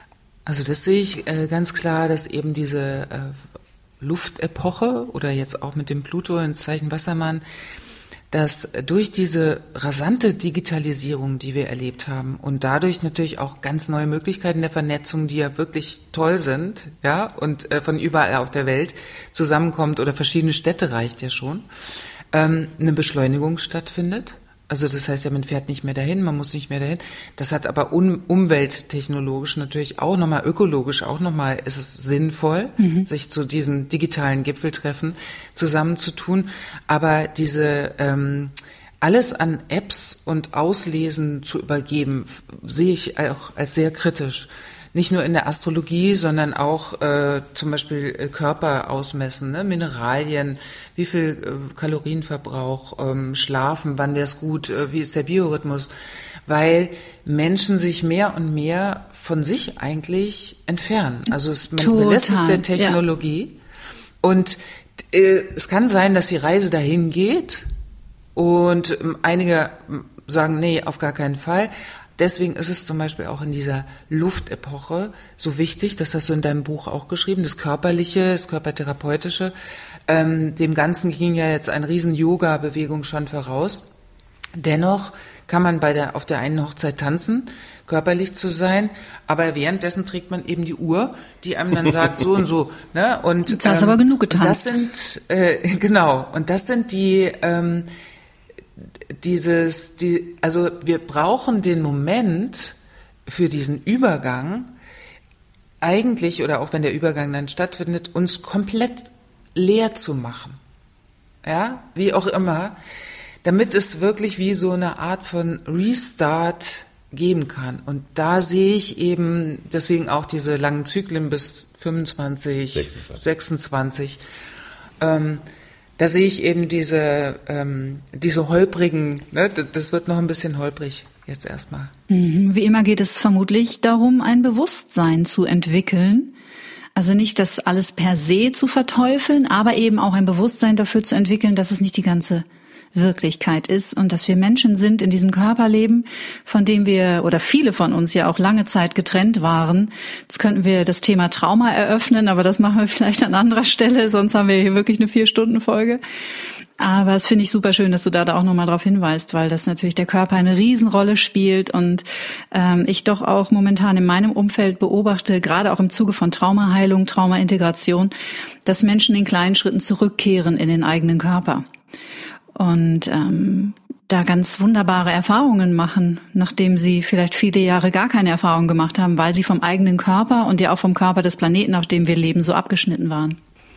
Also das sehe ich äh, ganz klar, dass eben diese äh, Luftepoche oder jetzt auch mit dem Pluto ins Zeichen Wassermann, dass durch diese rasante Digitalisierung, die wir erlebt haben und dadurch natürlich auch ganz neue Möglichkeiten der Vernetzung, die ja wirklich toll sind, ja, und äh, von überall auf der Welt zusammenkommt oder verschiedene Städte reicht ja schon, ähm, eine Beschleunigung stattfindet. Also das heißt ja, man fährt nicht mehr dahin, man muss nicht mehr dahin. Das hat aber um, umwelttechnologisch natürlich auch nochmal, ökologisch auch nochmal, ist es sinnvoll, mhm. sich zu diesen digitalen Gipfeltreffen zusammenzutun. Aber diese ähm, alles an Apps und Auslesen zu übergeben, sehe ich auch als sehr kritisch. Nicht nur in der Astrologie, sondern auch äh, zum Beispiel äh, Körper ausmessen, ne? Mineralien, wie viel äh, Kalorienverbrauch, ähm, Schlafen, wann wäre es gut, äh, wie ist der Biorhythmus, weil Menschen sich mehr und mehr von sich eigentlich entfernen. Also es, man Total, belässt es der Technologie ja. Und äh, es kann sein, dass die Reise dahin geht und äh, einige sagen, nee, auf gar keinen Fall. Deswegen ist es zum Beispiel auch in dieser Luftepoche so wichtig, das hast du in deinem Buch auch geschrieben, das Körperliche, das Körpertherapeutische. Ähm, dem Ganzen ging ja jetzt eine riesen Yoga-Bewegung schon voraus. Dennoch kann man bei der, auf der einen Hochzeit tanzen, körperlich zu sein, aber währenddessen trägt man eben die Uhr, die einem dann sagt, so und so. Ne? Und, Jetzt hast du ähm, aber genug getanzt. Das sind, äh, genau, und das sind die... Ähm, Dieses, die, also wir brauchen den Moment für diesen Übergang eigentlich, oder auch wenn der Übergang dann stattfindet, uns komplett leer zu machen. Ja, wie auch immer, damit es wirklich wie so eine Art von Restart geben kann. Und da sehe ich eben, deswegen auch diese langen Zyklen bis fünfundzwanzig, sechsundzwanzig, sechsundzwanzig ähm, da sehe ich eben diese, ähm, diese holprigen, ne, das wird noch ein bisschen holprig jetzt erstmal. Wie immer geht es vermutlich darum, ein Bewusstsein zu entwickeln. Also nicht das alles per se zu verteufeln, aber eben auch ein Bewusstsein dafür zu entwickeln, dass es nicht die ganze Wirklichkeit ist und dass wir Menschen sind in diesem Körperleben, von dem wir oder viele von uns ja auch lange Zeit getrennt waren. Jetzt könnten wir das Thema Trauma eröffnen, aber das machen wir vielleicht an anderer Stelle, sonst haben wir hier wirklich eine Vier-Stunden-Folge. Aber es finde ich super schön, dass du da, da auch nochmal drauf hinweist, weil das natürlich der Körper eine Riesenrolle spielt und ähm, ich doch auch momentan in meinem Umfeld beobachte, gerade auch im Zuge von Traumaheilung, Traumaintegration, dass Menschen in kleinen Schritten zurückkehren in den eigenen Körper. Und ähm, da ganz wunderbare Erfahrungen machen, nachdem sie vielleicht viele Jahre gar keine Erfahrung gemacht haben, weil sie vom eigenen Körper und ja auch vom Körper des Planeten, auf dem wir leben, so abgeschnitten waren.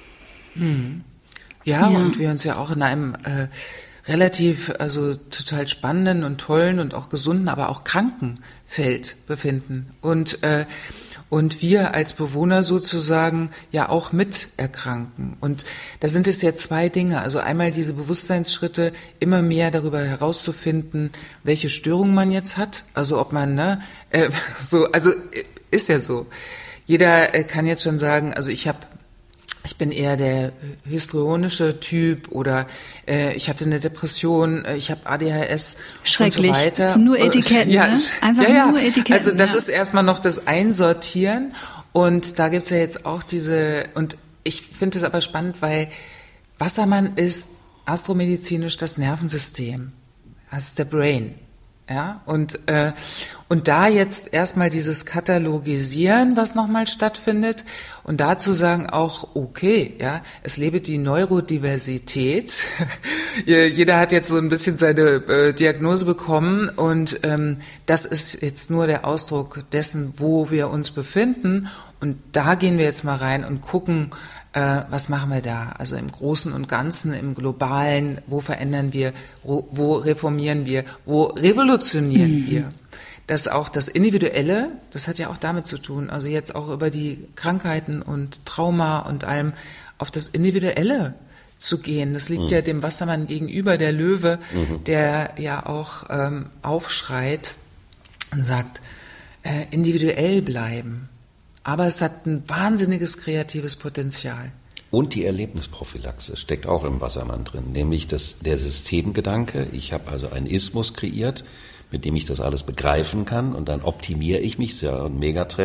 Hm. Ja, ja, und wir uns ja auch in einem äh, relativ, also total spannenden und tollen und auch gesunden, aber auch kranken Feld befinden. Und äh, Und wir als Bewohner sozusagen ja auch mit erkranken. Und da sind es ja zwei Dinge. Also einmal diese Bewusstseinsschritte, immer mehr darüber herauszufinden, welche Störung man jetzt hat. Also ob man, ne, äh, so, also ist ja so. Jeder äh, kann jetzt schon sagen, also ich habe Ich bin eher der histrionische Typ oder äh, ich hatte eine Depression, äh, ich habe A D H S Schrecklich. Und so weiter. Das sind nur Etiketten, ja, ne? Einfach ja, ja. nur Etiketten. Also das ja. ist erstmal noch das Einsortieren und da gibt's ja jetzt auch diese, und ich finde es aber spannend, weil Wassermann ist astromedizinisch das Nervensystem, das ist der Brain. Ja, und, äh, und da jetzt erstmal dieses Katalogisieren, was nochmal stattfindet, und dazu sagen auch, okay, ja, es lebe die Neurodiversität. Jeder hat jetzt so ein bisschen seine äh, Diagnose bekommen, und ähm, das ist jetzt nur der Ausdruck dessen, wo wir uns befinden. Und da gehen wir jetzt mal rein und gucken, äh, was machen wir da? Also im Großen und Ganzen, im Globalen, wo verändern wir, wo, wo reformieren wir, wo revolutionieren mhm. wir? Das auch das Individuelle, das hat ja auch damit zu tun, also jetzt auch über die Krankheiten und Trauma und allem auf das Individuelle zu gehen. Das liegt mhm. ja dem Wassermann gegenüber, der Löwe, mhm. der ja auch ähm, aufschreit und sagt, äh, individuell bleiben. Aber es hat ein wahnsinniges kreatives Potenzial. Und die Erlebnisprophylaxe steckt auch im Wassermann drin, nämlich das, der Systemgedanke. Ich habe also einen Ismus kreiert, mit dem ich das alles begreifen kann, und dann optimiere ich mich, ist ja ein Megatrend,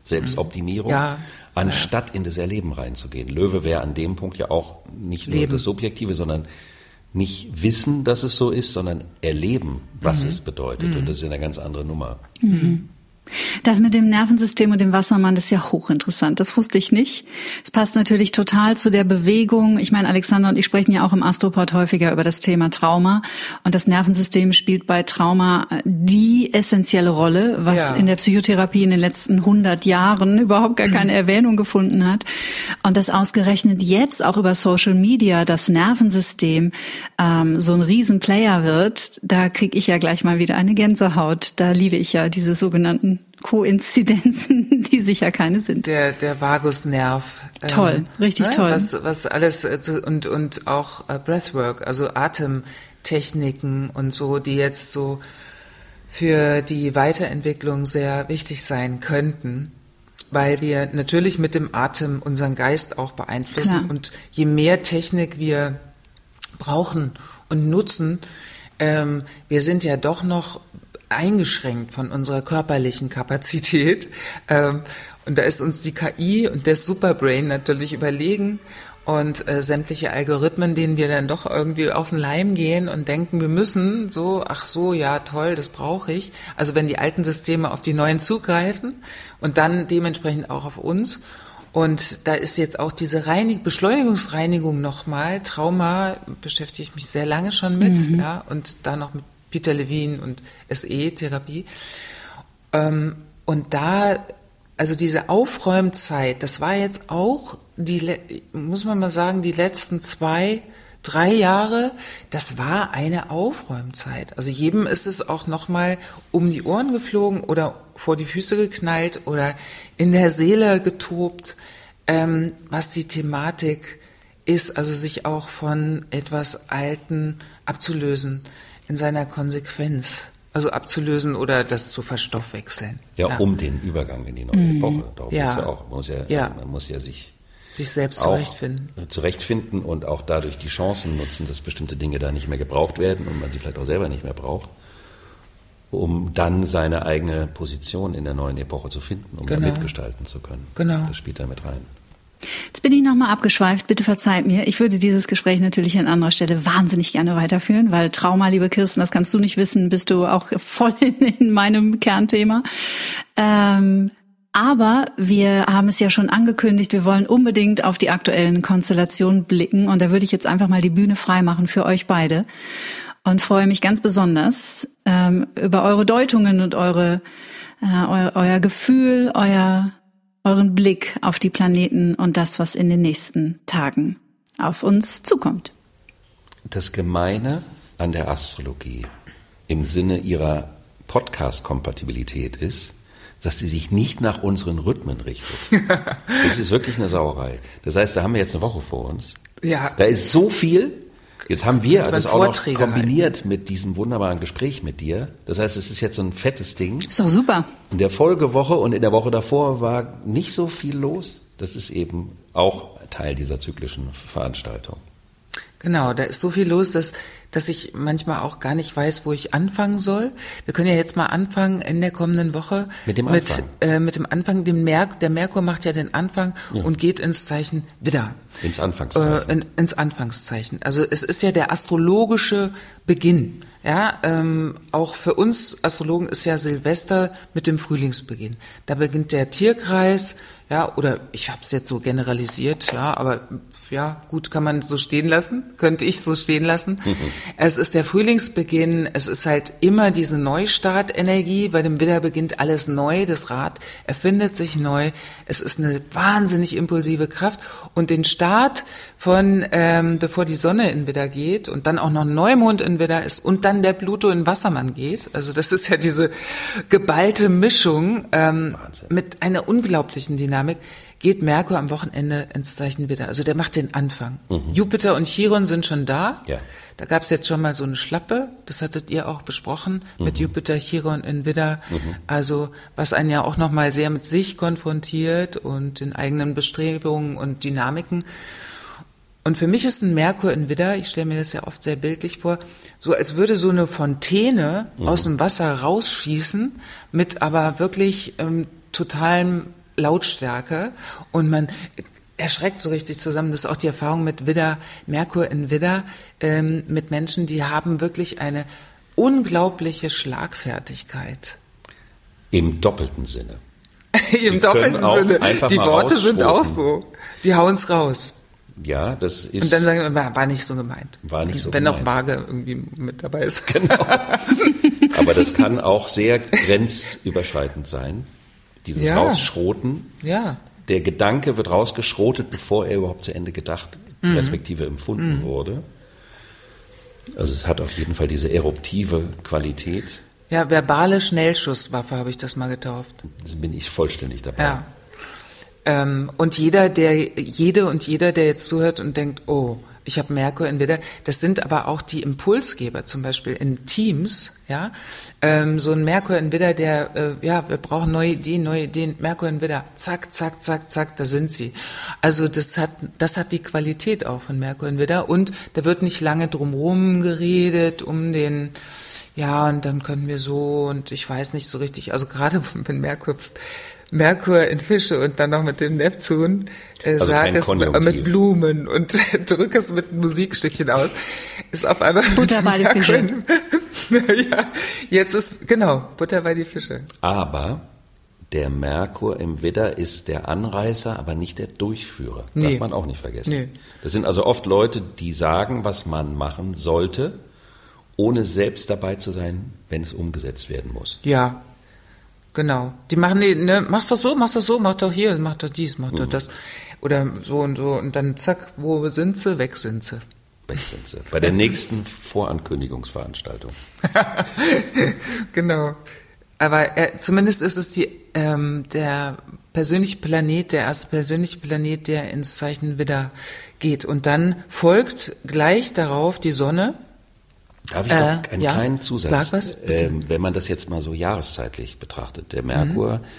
Selbstoptimierung, ja. anstatt in das Erleben reinzugehen. Löwe wäre an dem Punkt ja auch nicht nur Leben. das Subjektive, sondern nicht wissen, dass es so ist, sondern erleben, was mhm. es bedeutet. Mhm. Und das ist eine ganz andere Nummer. Mhm. Das mit dem Nervensystem und dem Wassermann, das ist ja hochinteressant. Das wusste ich nicht. Es passt natürlich total zu der Bewegung. Ich meine, Alexander und ich sprechen ja auch im Astropod häufiger über das Thema Trauma. Und das Nervensystem spielt bei Trauma die essentielle Rolle, was ja. in der Psychotherapie in den letzten hundert Jahren überhaupt gar keine Erwähnung gefunden hat. Und dass ausgerechnet jetzt auch über Social Media das Nervensystem ähm, so ein Riesenplayer wird, da kriege ich ja gleich mal wieder eine Gänsehaut. Da liebe ich ja diese sogenannten Koinzidenzen, die sicher keine sind. Der der Vagusnerv. Toll, ähm, richtig ne? toll. Was was alles und und auch äh, Breathwork, also Atemtechniken und so, die jetzt so für die Weiterentwicklung sehr wichtig sein könnten, weil wir natürlich mit dem Atem unseren Geist auch beeinflussen. Klar. Und je mehr Technik wir brauchen und nutzen, ähm, wir sind ja doch noch eingeschränkt von unserer körperlichen Kapazität. Ähm, und da ist uns die K I und der Superbrain natürlich überlegen und äh, sämtliche Algorithmen, denen wir dann doch irgendwie auf den Leim gehen und denken, wir müssen so, ach so, ja toll, das brauche ich. Also wenn die alten Systeme auf die neuen zugreifen und dann dementsprechend auch auf uns. Und da ist jetzt auch diese Reinig- Beschleunigungsreinigung nochmal, Trauma beschäftige ich mich sehr lange schon mit, mhm. ja, und da noch mit Peter Levine und S E-Therapie. Ähm, und da, also diese Aufräumzeit, das war jetzt auch, die, muss man mal sagen, die letzten zwei, drei Jahre, das war eine Aufräumzeit. Also jedem ist es auch nochmal um die Ohren geflogen oder vor die Füße geknallt oder in der Seele getobt, ähm, was die Thematik ist, also sich auch von etwas Alten abzulösen in seiner Konsequenz, also abzulösen oder das zu verstoffwechseln. Ja, ja. Um den Übergang in die neue mhm. Epoche. Darum ja. geht's ja auch. Man muss ja, ja. man muss ja sich, sich selbst zurechtfinden. zurechtfinden und auch dadurch die Chancen nutzen, dass bestimmte Dinge da nicht mehr gebraucht werden und man sie vielleicht auch selber nicht mehr braucht, um dann seine eigene Position in der neuen Epoche zu finden, um genau. da mitgestalten zu können. Genau. Das spielt da mit rein. Jetzt bin ich nochmal abgeschweift, bitte verzeiht mir. Ich würde dieses Gespräch natürlich an anderer Stelle wahnsinnig gerne weiterführen, weil Trauma, liebe Kirsten, das kannst du nicht wissen, bist du auch voll in, in meinem Kernthema. Ähm, aber wir haben es ja schon angekündigt, wir wollen unbedingt auf die aktuellen Konstellationen blicken und da würde ich jetzt einfach mal die Bühne freimachen für euch beide und freue mich ganz besonders ähm, über eure Deutungen und eure äh, euer, euer Gefühl, euer euren Blick auf die Planeten und das, was in den nächsten Tagen auf uns zukommt. Das Gemeine an der Astrologie im Sinne ihrer Podcast-Kompatibilität ist, dass sie sich nicht nach unseren Rhythmen richtet. Das ist wirklich eine Sauerei. Das heißt, da haben wir jetzt eine Woche vor uns. Ja. Da ist so viel. Jetzt haben wir das auch noch kombiniert halten. mit diesem wunderbaren Gespräch mit dir. Das heißt, es ist jetzt so ein fettes Ding. Ist doch super. In der Folgewoche und in der Woche davor war nicht so viel los. Das ist eben auch Teil dieser zyklischen Veranstaltung. Genau, da ist so viel los, dass, dass ich manchmal auch gar nicht weiß, wo ich anfangen soll. Wir können ja jetzt mal anfangen in der kommenden Woche. Mit dem Anfang. Mit, äh, mit dem Anfang. Den Mer- der Merkur macht ja den Anfang ja. und geht ins Zeichen Widder. Ins Anfangszeichen. Äh, in, ins Anfangszeichen. Also es ist ja der astrologische Beginn. Ja, ähm, auch für uns Astrologen ist ja Silvester mit dem Frühlingsbeginn. Da beginnt der Tierkreis, ja, oder ich habe es jetzt so generalisiert, ja, aber ja, gut, kann man so stehen lassen, könnte ich so stehen lassen. Mhm. Es ist der Frühlingsbeginn, es ist halt immer diese Neustartenergie, bei dem Widder beginnt alles neu, das Rad erfindet sich neu, es ist eine wahnsinnig impulsive Kraft und den Start von, ähm, bevor die Sonne in Widder geht und dann auch noch Neumond in Widder ist und dann der Pluto in Wassermann geht, also das ist ja diese geballte Mischung ähm, mit einer unglaublichen Dynamik, geht Merkur am Wochenende ins Zeichen Widder. Also der macht den Anfang. Mhm. Jupiter und Chiron sind schon da. Ja. Da gab es jetzt schon mal so eine Schlappe. Das hattet ihr auch besprochen mhm. mit Jupiter, Chiron in Widder. Mhm. Also was einen ja auch noch mal sehr mit sich konfrontiert und den eigenen Bestrebungen und Dynamiken. Und für mich ist ein Merkur in Widder, ich stelle mir das ja oft sehr bildlich vor, so als würde so eine Fontäne mhm. aus dem Wasser rausschießen mit aber wirklich ähm, totalem Lautstärke und man erschreckt so richtig zusammen. Das ist auch die Erfahrung mit Widder, Merkur in Widder, ähm, mit Menschen, die haben wirklich eine unglaubliche Schlagfertigkeit. Im doppelten Sinne. Im Die doppelten können Sinne. auch Die mal Worte sind auch rausschroten. so. Die hauen's raus. Ja, das ist. Und dann sagen wir, war, war nicht so gemeint. War nicht so Wenn gemeint. auch vage irgendwie mit dabei ist. Genau. Aber das kann auch sehr grenzüberschreitend sein. Dieses Ja. Rausschroten. Ja. Der Gedanke wird rausgeschrotet, bevor er überhaupt zu Ende gedacht, mhm. respektive empfunden mhm. wurde. Also es hat auf jeden Fall diese eruptive Qualität. Ja, verbale Schnellschusswaffe habe ich das mal getauft. Da bin ich vollständig dabei. Ja. Ähm, und jeder, der, jede und jeder, der jetzt zuhört und denkt, oh, ich habe Merkur in Widder, das sind aber auch die Impulsgeber, zum Beispiel in Teams, ja, ähm, so ein Merkur in Widder, der, äh, ja, wir brauchen neue Ideen, neue Ideen, Merkur in Widder, zack, zack, zack, zack, da sind sie. Also das hat, das hat die Qualität auch von Merkur in Widder und da wird nicht lange drumherum geredet, um den, ja, und dann können wir so und ich weiß nicht so richtig, also gerade wenn Merkur Merkur in Fische und dann noch mit dem Neptun, äh, also sag es mit, Konjunktiv. mit Blumen und drück es mit Musikstückchen aus, ist auf einmal Butter bei die Fische. Ja, jetzt ist, genau, Butter bei die Fische. Aber der Merkur im Widder ist der Anreißer, aber nicht der Durchführer. Nee. Darf man auch nicht vergessen. Nee. Das sind also oft Leute, die sagen, was man machen sollte, ohne selbst dabei zu sein, wenn es umgesetzt werden muss. Ja, genau. Die machen, die, ne, mach's doch so, mach's doch so, mach doch hier, mach doch dies, mach doch Mhm. das. Oder so und so. Und dann zack, wo sind sie? Weg sind sie. Weg sind sie. Bei der nächsten Vorankündigungsveranstaltung. Genau. Aber äh, zumindest ist es die, ähm, der persönliche Planet, der erste persönliche Planet, der ins Zeichen Widder geht. Und dann folgt gleich darauf die Sonne. Darf ich Äh, noch einen ja, kleinen Zusatz? sag was, bitte. Ähm, wenn man das jetzt mal so jahreszeitlich betrachtet. Der Merkur Mhm.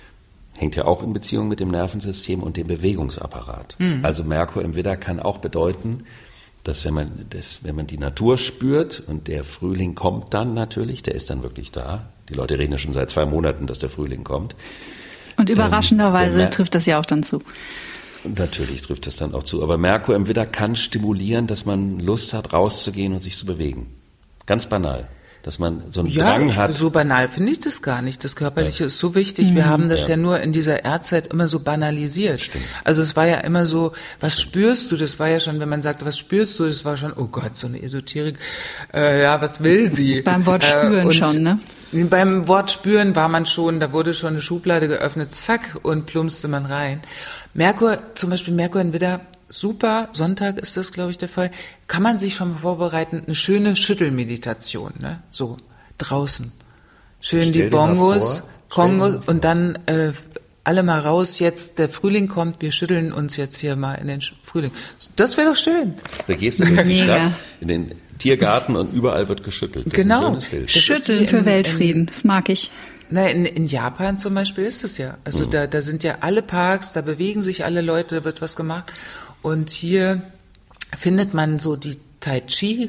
hängt ja auch in Beziehung mit dem Nervensystem und dem Bewegungsapparat. Mhm. Also Merkur im Widder kann auch bedeuten, dass wenn man das, wenn man die Natur spürt und der Frühling kommt dann natürlich, der ist dann wirklich da. Die Leute reden ja schon seit zwei Monaten, dass der Frühling kommt. Und überraschenderweise Ähm, der Mer- trifft das ja auch dann zu. Und natürlich trifft das dann auch zu. Aber Merkur im Widder kann stimulieren, dass man Lust hat, rauszugehen und sich zu bewegen. Ganz banal. Dass man so einen Ja, Drang ich, hat. so banal finde ich das gar nicht. Das Körperliche ist so wichtig. Wir haben das ja. Ja. nur in dieser Erdzeit immer so banalisiert. Stimmt. Also es war ja immer so, was spürst du? Das war ja schon, wenn man sagte, was spürst du? Das war schon, oh Gott, so eine Esoterik. Äh, ja, was will sie? Beim Wort spüren und schon, ne? Beim Wort spüren war man schon, da wurde schon eine Schublade geöffnet, zack, und plumpste man rein. Merkur, zum Beispiel Merkur in Widder, super, Sonntag ist das, glaube ich, der Fall, kann man sich schon mal vorbereiten, eine schöne Schüttelmeditation, ne? So, draußen. Schön Stell die dir mal Bongos, vor, Kongo stell dir mal und dann äh, alle mal raus, jetzt der Frühling kommt, wir schütteln uns jetzt hier mal in den Sch- Frühling. Das wäre doch schön. Da gehst du durch die Mega. Stadt, in den Tiergarten und überall wird geschüttelt. Das Genau. ist ein schönes Bild. Das ist Schütteln wie für in- Weltfrieden, das mag ich. Na, in, in Japan zum Beispiel ist es ja. Also da, da sind ja alle Parks, da bewegen sich alle Leute, da wird was gemacht. Und hier findet man so die Tai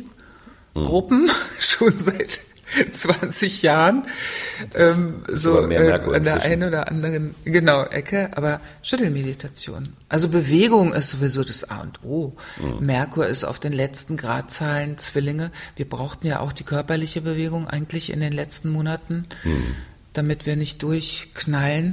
Chi-Gruppen schon seit zwanzig Jahren. Ähm, so aber mehr äh, Merkur an der inzwischen. einen oder anderen genau Ecke. Aber Schüttelmeditation. Also Bewegung ist sowieso das A und O. Merkur ist auf den letzten Gradzahlen Zwillinge. Wir brauchten ja auch die körperliche Bewegung eigentlich in den letzten Monaten, damit wir nicht durchknallen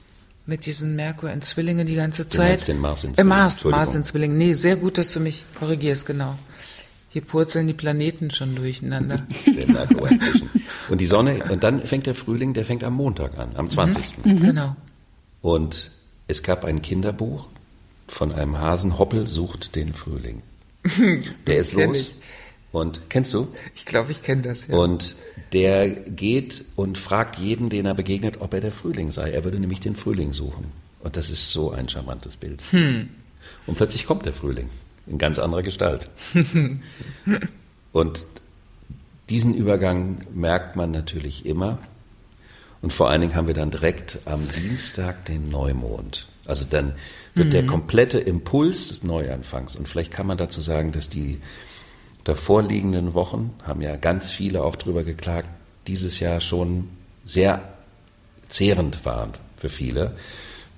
mit diesen Merkur in Zwillinge die ganze Zeit. meinst den Mars in Äh, Zwillinge, Mars, Entschuldigung. Mars in Zwillinge. Nee, sehr gut, dass du mich korrigierst, genau. Hier purzeln die Planeten schon durcheinander. Der Merkur inzwischen. Und die Sonne, und dann fängt der Frühling, der fängt am Montag an, am zwanzigsten Genau. Und es gab ein Kinderbuch von einem Hasen, Hoppel sucht den Frühling. Der ist Kenn los. ich. Und kennst du? Ich glaube, ich kenne das, ja. Und der geht und fragt jeden, den er begegnet, ob er der Frühling sei. Er würde nämlich den Frühling suchen. Und das ist so ein charmantes Bild. Hm. Und plötzlich kommt der Frühling in ganz anderer Gestalt. Und diesen Übergang merkt man natürlich immer. Und vor allen Dingen haben wir dann direkt am Dienstag den Neumond. Also dann wird mhm. der komplette Impuls des Neuanfangs. Und vielleicht kann man dazu sagen, dass die davorliegenden Wochen, haben ja ganz viele auch drüber geklagt, dieses Jahr schon sehr zehrend waren für viele,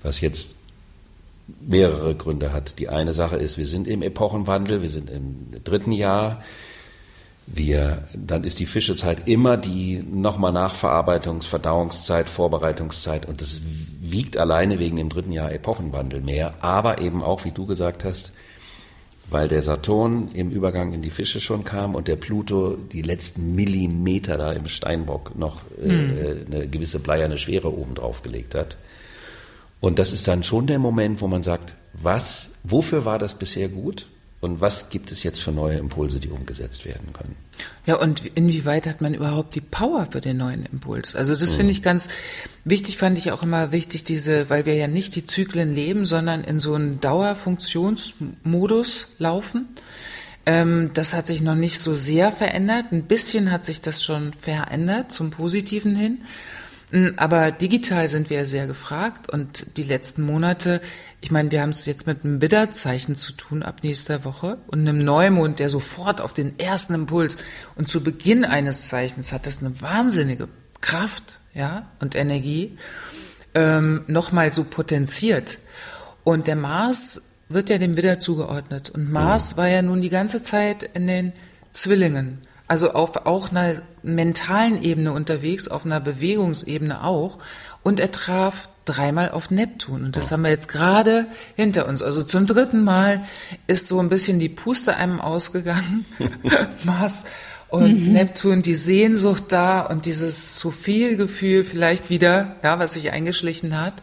was jetzt mehrere Gründe hat. Die eine Sache ist, wir sind im Epochenwandel, wir sind im dritten Jahr. Wir, dann ist die Fischezeit immer die nochmal Nachverarbeitungs-, Verdauungszeit, Vorbereitungszeit und das wiegt alleine wegen dem dritten Jahr Epochenwandel mehr, aber eben auch, wie du gesagt hast, weil der Saturn im Übergang in die Fische schon kam und der Pluto die letzten Millimeter da im Steinbock noch äh, mhm. eine gewisse bleierne Schwere oben drauf gelegt hat. Und das ist dann schon der Moment, wo man sagt, was, wofür war das bisher gut? Und was gibt es jetzt für neue Impulse, die umgesetzt werden können? Ja, und inwieweit hat man überhaupt die Power für den neuen Impuls? Also das mhm. finde ich ganz wichtig, fand ich auch immer wichtig, diese, weil wir ja nicht die Zyklen leben, sondern in so einem Dauerfunktionsmodus laufen. Ähm, das hat sich noch nicht so sehr verändert. Ein bisschen hat sich das schon verändert zum Positiven hin. Aber digital sind wir ja sehr gefragt und die letzten Monate, ich meine, wir haben es jetzt mit einem Widderzeichen zu tun ab nächster Woche und einem Neumond, der sofort auf den ersten Impuls und zu Beginn eines Zeichens hat das eine wahnsinnige Kraft, ja, und Energie, ähm, nochmal so potenziert. Und der Mars wird ja dem Widder zugeordnet und Mars ja. war ja nun die ganze Zeit in den Zwillingen. Also auf auch einer mentalen Ebene unterwegs, auf einer Bewegungsebene auch. Und er traf dreimal auf Neptun. Und das haben wir jetzt gerade hinter uns. Also zum dritten Mal ist so ein bisschen die Puste einem ausgegangen. Mars und mhm. Neptun, die Sehnsucht da und dieses zu viel Gefühl vielleicht wieder, ja, was sich eingeschlichen hat.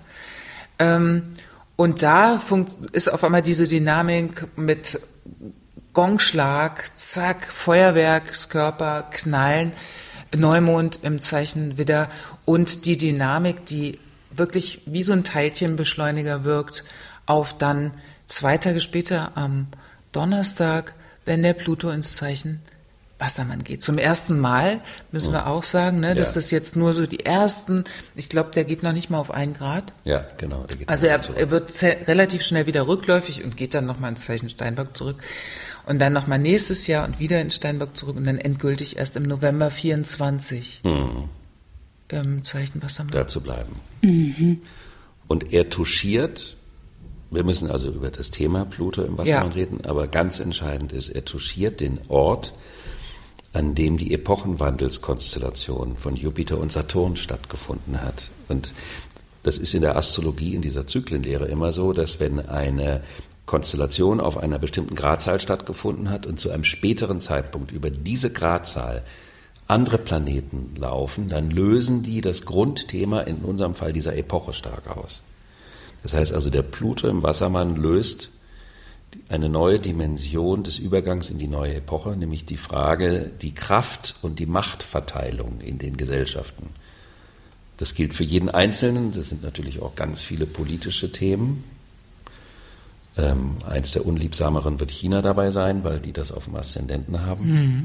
Und da ist auf einmal diese Dynamik mit Gongschlag, zack, Feuerwerkskörper, Knallen, Neumond im Zeichen Widder und die Dynamik, die wirklich wie so ein Teilchenbeschleuniger wirkt, auf dann zwei Tage später am Donnerstag, wenn der Pluto ins Zeichen Wassermann geht. Zum ersten Mal müssen wir auch sagen, ne, ja. dass das jetzt nur so die ersten, ich glaube, der geht noch nicht mal auf einen Grad. Ja, genau. Der geht also er, er wird relativ schnell wieder rückläufig und geht dann nochmal ins Zeichen Steinbock zurück. Und dann nochmal nächstes Jahr und wieder in Steinbock zurück und dann endgültig erst im November vierundzwanzig mhm. im Zeichen Wassermann. Da zu bleiben. Mhm. Und er touchiert, wir müssen also über das Thema Pluto im Wassermann ja. reden, aber ganz entscheidend ist, er touchiert den Ort, an dem die Epochenwandelskonstellation von Jupiter und Saturn stattgefunden hat. Und das ist in der Astrologie, in dieser Zyklenlehre immer so, dass wenn eine Konstellation auf einer bestimmten Gradzahl stattgefunden hat und zu einem späteren Zeitpunkt über diese Gradzahl andere Planeten laufen, dann lösen die das Grundthema, in unserem Fall dieser Epoche, stark aus. Das heißt also, der Pluto im Wassermann löst eine neue Dimension des Übergangs in die neue Epoche, nämlich die Frage, die Kraft und die Machtverteilung in den Gesellschaften. Das gilt für jeden Einzelnen, das sind natürlich auch ganz viele politische Themen. Ähm, eins der unliebsameren wird China dabei sein, weil die das auf dem Aszendenten haben. Mhm.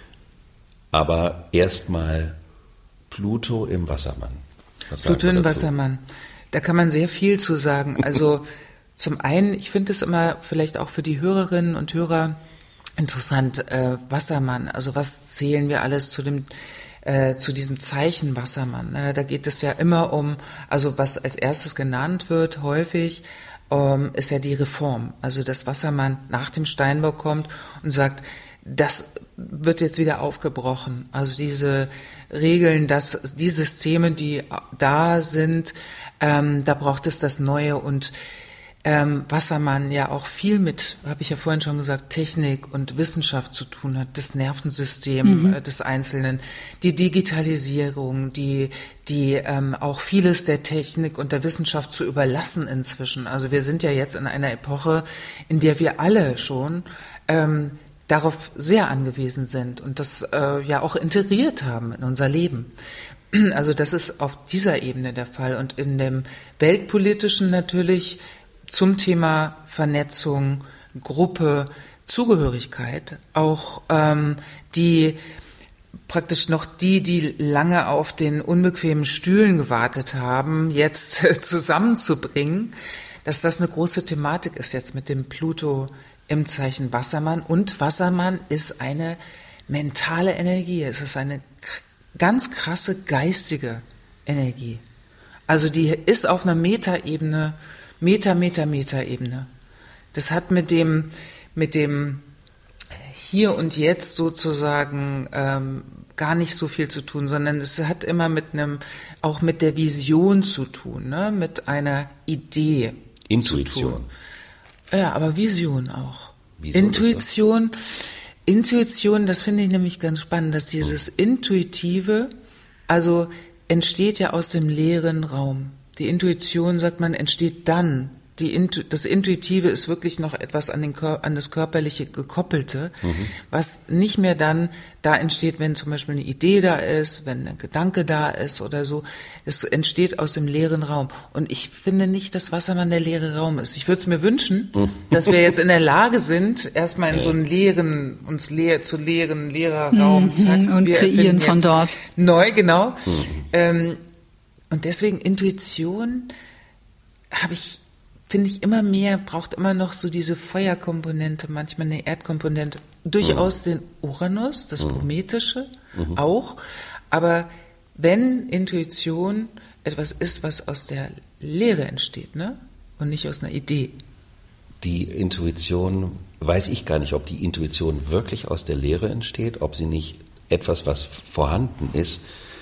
Aber erstmal Pluto im Wassermann. Was Pluto im Wassermann. Da kann man sehr viel zu sagen. Also zum einen, ich finde es immer vielleicht auch für die Hörerinnen und Hörer interessant, äh, Wassermann. Also was zählen wir alles zu dem äh, zu diesem Zeichen Wassermann? Äh, da geht es ja immer um, also was als erstes genannt wird häufig, ähm, ist ja die Reform. Also dass Wassermann nach dem Steinbock kommt und sagt, das wird jetzt wieder aufgebrochen. Also diese Regeln, dass die Systeme, die da sind, ähm, da braucht es das Neue und ähm, Wassermann ja auch viel mit, habe ich ja vorhin schon gesagt, Technik und Wissenschaft zu tun hat, das Nervensystem mhm. äh, des Einzelnen, die Digitalisierung, die die ähm, auch vieles der Technik und der Wissenschaft zu überlassen inzwischen. Also wir sind ja jetzt in einer Epoche, in der wir alle schon ähm, darauf sehr angewiesen sind und das äh, ja auch integriert haben in unser Leben. Also das ist auf dieser Ebene der Fall und in dem Weltpolitischen natürlich zum Thema Vernetzung, Gruppe, Zugehörigkeit, auch ähm, die praktisch noch die, die lange auf den unbequemen Stühlen gewartet haben, jetzt zusammenzubringen, dass das eine große Thematik ist jetzt mit dem Pluto im Zeichen Wassermann. Und Wassermann ist eine mentale Energie, es ist eine ganz krasse geistige Energie. Also die ist auf einer Metaebene, Meta, Meta, Meta-Ebene. Das hat mit dem, mit dem Hier und Jetzt sozusagen ähm, gar nicht so viel zu tun, sondern es hat immer mit einem, auch mit der Vision zu tun, ne? Mit einer Idee. Intuition. Zu tun. Ja, aber Vision auch. Wieso Intuition, Intuition, das finde ich nämlich ganz spannend, dass dieses Intuitive, also entsteht ja aus dem leeren Raum. Die Intuition, sagt man, entsteht dann. Die Intu- das Intuitive ist wirklich noch etwas an, den Kör- an das Körperliche gekoppelte, mhm. was nicht mehr dann da entsteht, wenn zum Beispiel eine Idee da ist, wenn ein Gedanke da ist oder so. Es entsteht aus dem leeren Raum. Und ich finde nicht, dass Wassermann der leere Raum ist. Ich würde es mir wünschen, mhm. dass wir jetzt in der Lage sind, erstmal in ja. so einen leeren, uns leer, zu leeren, leerer Raum, mhm. zack, und wir kreieren von dort. Neu, genau. Mhm. Ähm, und deswegen Intuition habe ich finde ich immer mehr, braucht immer noch so diese Feuerkomponente, manchmal eine Erdkomponente. Durchaus mhm. den Uranus, das mhm. Prometheische mhm. auch. Aber wenn Intuition etwas ist, was aus der Leere entsteht, ne? Und nicht aus einer Idee. Die Intuition, weiß ich gar nicht, ob die Intuition wirklich aus der Leere entsteht, ob sie nicht etwas, was vorhanden ist,